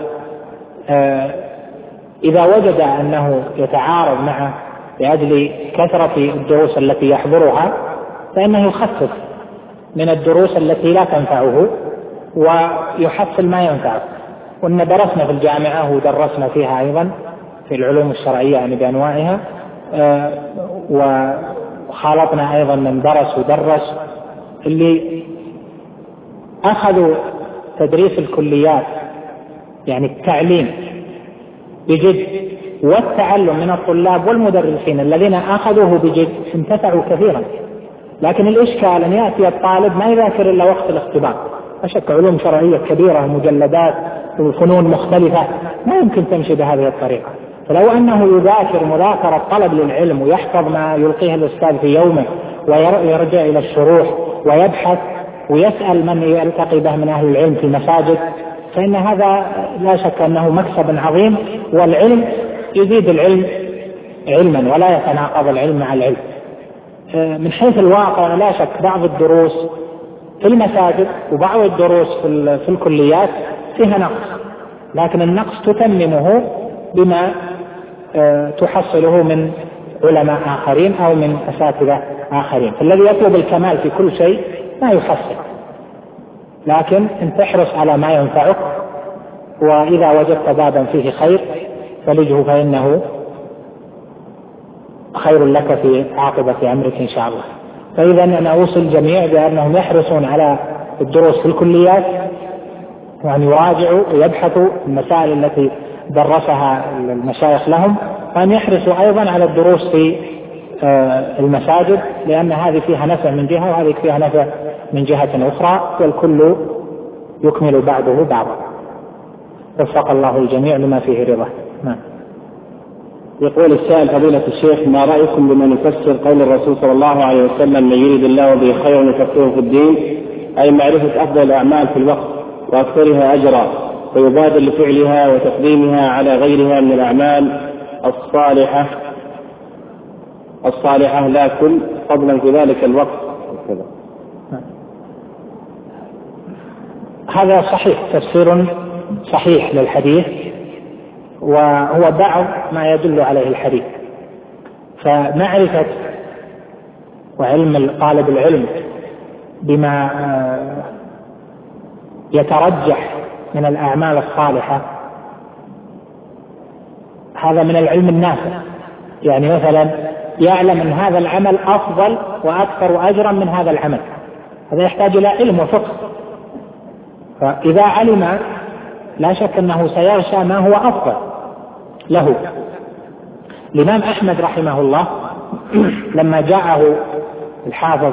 إذا وجد أنه يتعارض معه لأجل كثرة الدروس التي يحضرها فإنه يخفف من الدروس التي لا تنفعه ويحصل ما ينفعه. وإن درسنا في الجامعة ودرسنا فيها أيضا في العلوم الشرعية يعني بأنواعها، وخالطنا أيضا من درس ودرس اللي أخذوا تدريس الكليات يعني التعليم بجد والتعلم من الطلاب والمدرسين الذين أخذوه بجد انتفعوا كثيرا. لكن الإشكال أن يأتي الطالب ما يذاكر إلا وقت الاختبار، أشك علوم شرعية كبيرة ومجلدات وفنون مختلفة ما يمكن تمشي بهذه الطريقة. فلو أنه يذاكر مذاكرة طلب للعلم ويحفظ ما يلقيه الأستاذ في يومه ويرجع إلى الشروح ويبحث ويسأل من يلتقي به من أهل العلم في المساجد، فإن هذا لا شك أنه مكسب عظيم، والعلم يزيد العلم علما ولا يتناقض العلم مع العلم. من حيث الواقع لا شك بعض الدروس في المساجد وبعض الدروس في الكليات فيها نقص، لكن النقص تتممه بما تحصله من علماء آخرين أو من أساتذة آخرين. فالذي يطلب الكمال في كل شيء ما يحصل. لكن ان تحرص على ما ينفعك، وإذا وجدت بابا فيه خير فلجه فإنه خير لك في عاقبة أمرك إن شاء الله. فإذا أنا أوصي الجميع بأنهم يحرصون على الدروس في الكليات، وأن يراجعوا ويبحثوا المسائل التي درسها المشايخ لهم، وأن يحرصوا أيضا على الدروس في المساجد، لأن هذه فيها نفع من جهة وهذه فيها نفع من جهة أخرى، والكل يكمل بعضه بعضا. وفق الله الجميع لما فيه رضا. نعم. يقول السائل: فضيلة الشيخ، ما رأيكم بمن يفسر قول الرسول صلى الله عليه وسلم: من يريد الله به خيرا يفقهه في الدين، أي معرفة أفضل الأعمال في الوقت وأكثرها أجرا، ويبادر لفعلها وتقديمها على غيرها من الأعمال الصالحة الصالحة لا كل فضلا في ذلك الوقت. هذا صحيح، تفسير صحيح للحديث، وهو بعض ما يدل عليه الحديث. فمعرفة وعلم طالب العلم بما يترجح من الأعمال الصالحة هذا من العلم النافع. يعني مثلا يعلم أن هذا العمل أفضل وأكثر أجرا من هذا العمل، هذا يحتاج إلى علم وفقه. فإذا علم لا شك أنه سيغشى ما هو أفضل له. الإمام أحمد رحمه الله لما جاءه الحافظ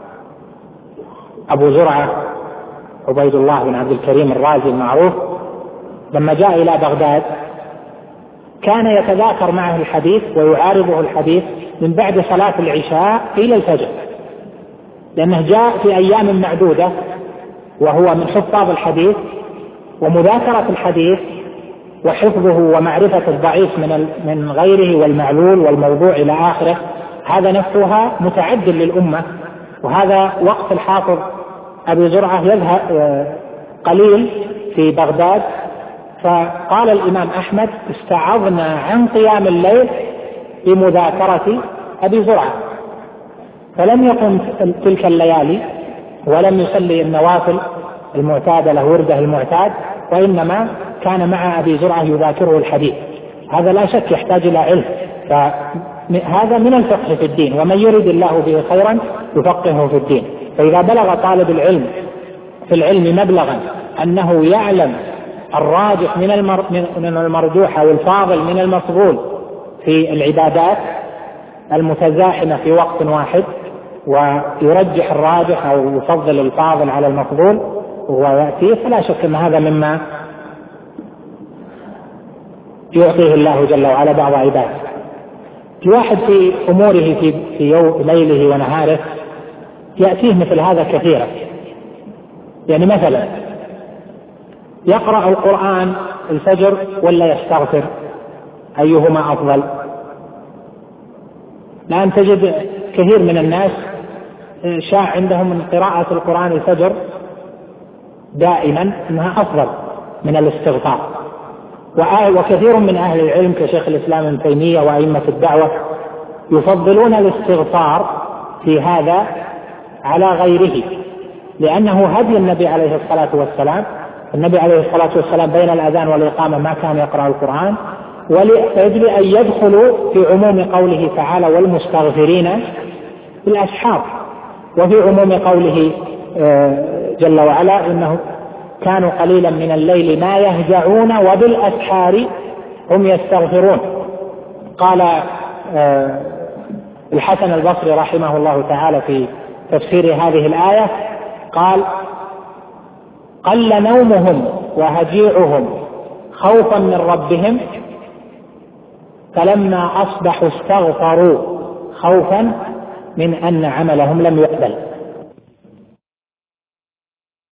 أبو زرعة عبيد الله بن عبد الكريم الرازي المعروف، لما جاء إلى بغداد كان يتذاكر معه الحديث ويعارضه الحديث من بعد صلاة العشاء إلى الفجر، لأنه جاء في أيام معدودة وهو من حفاظ الحديث، ومذاكرة الحديث وحفظه ومعرفة الضعيف من من غيره والمعلول والموضوع إلى آخره، هذا نفسها متعد للأمة. وهذا وقت الحافظ أبي زرعة يذهب قليل في بغداد، فقال الإمام أحمد: استعظنا عن قيام الليل بمذاكرة أبي زرعة، فلم يقم تلك الليالي ولم يصلي النوافل المعتادة له ورده المعتاد، وإنما كان مع أبي زرعة يذاكره الحديث. هذا لا شك يحتاج إلى علم، فهذا من الفقه في الدين، ومن يريد الله به خيرا يفقهه في الدين. فإذا بلغ طالب العلم في العلم مبلغا أنه يعلم الراجح من المرجوح أو الفاضل من المفضول في العبادات المتزاحمة في وقت واحد، ويرجح الراجح أو يفضل الفاضل على المفضول ويأتيه، فلا شك أن هذا مما يعطيه الله جل وعلا بعض عباده. الواحد في أموره في, في يوم ليله ونهاره يأتيه مثل هذا كثيرا. يعني مثلا يقرأ القرآن الفجر ولا يستغفر، أيهما أفضل؟ الآن تجد كثير من الناس شاع عندهم من قراءة القرآن الفجر دائما أنها أفضل من الاستغفار، وكثير من أهل العلم كشيخ الإسلام ابن تيمية وأئمة الدعوة يفضلون الاستغفار في هذا على غيره، لأنه هدي النبي عليه الصلاة والسلام. النبي عليه الصلاة والسلام بين الأذان والإقامة ما كان يقرأ القرآن، ولأجل أن يدخلوا في عموم قوله تعالى: والمستغفرين بالأسحار، وفي عموم قوله جل وعلا: إنه كانوا قليلا من الليل ما يهجعون وبالأسحار هم يستغفرون. قال الحسن البصري رحمه الله تعالى في تفسير هذه الآية، قال: قل نومهم وهجيعهم خوفا من ربهم، فلما أصبحوا استغفروا خوفا من أن عملهم لم يقبل.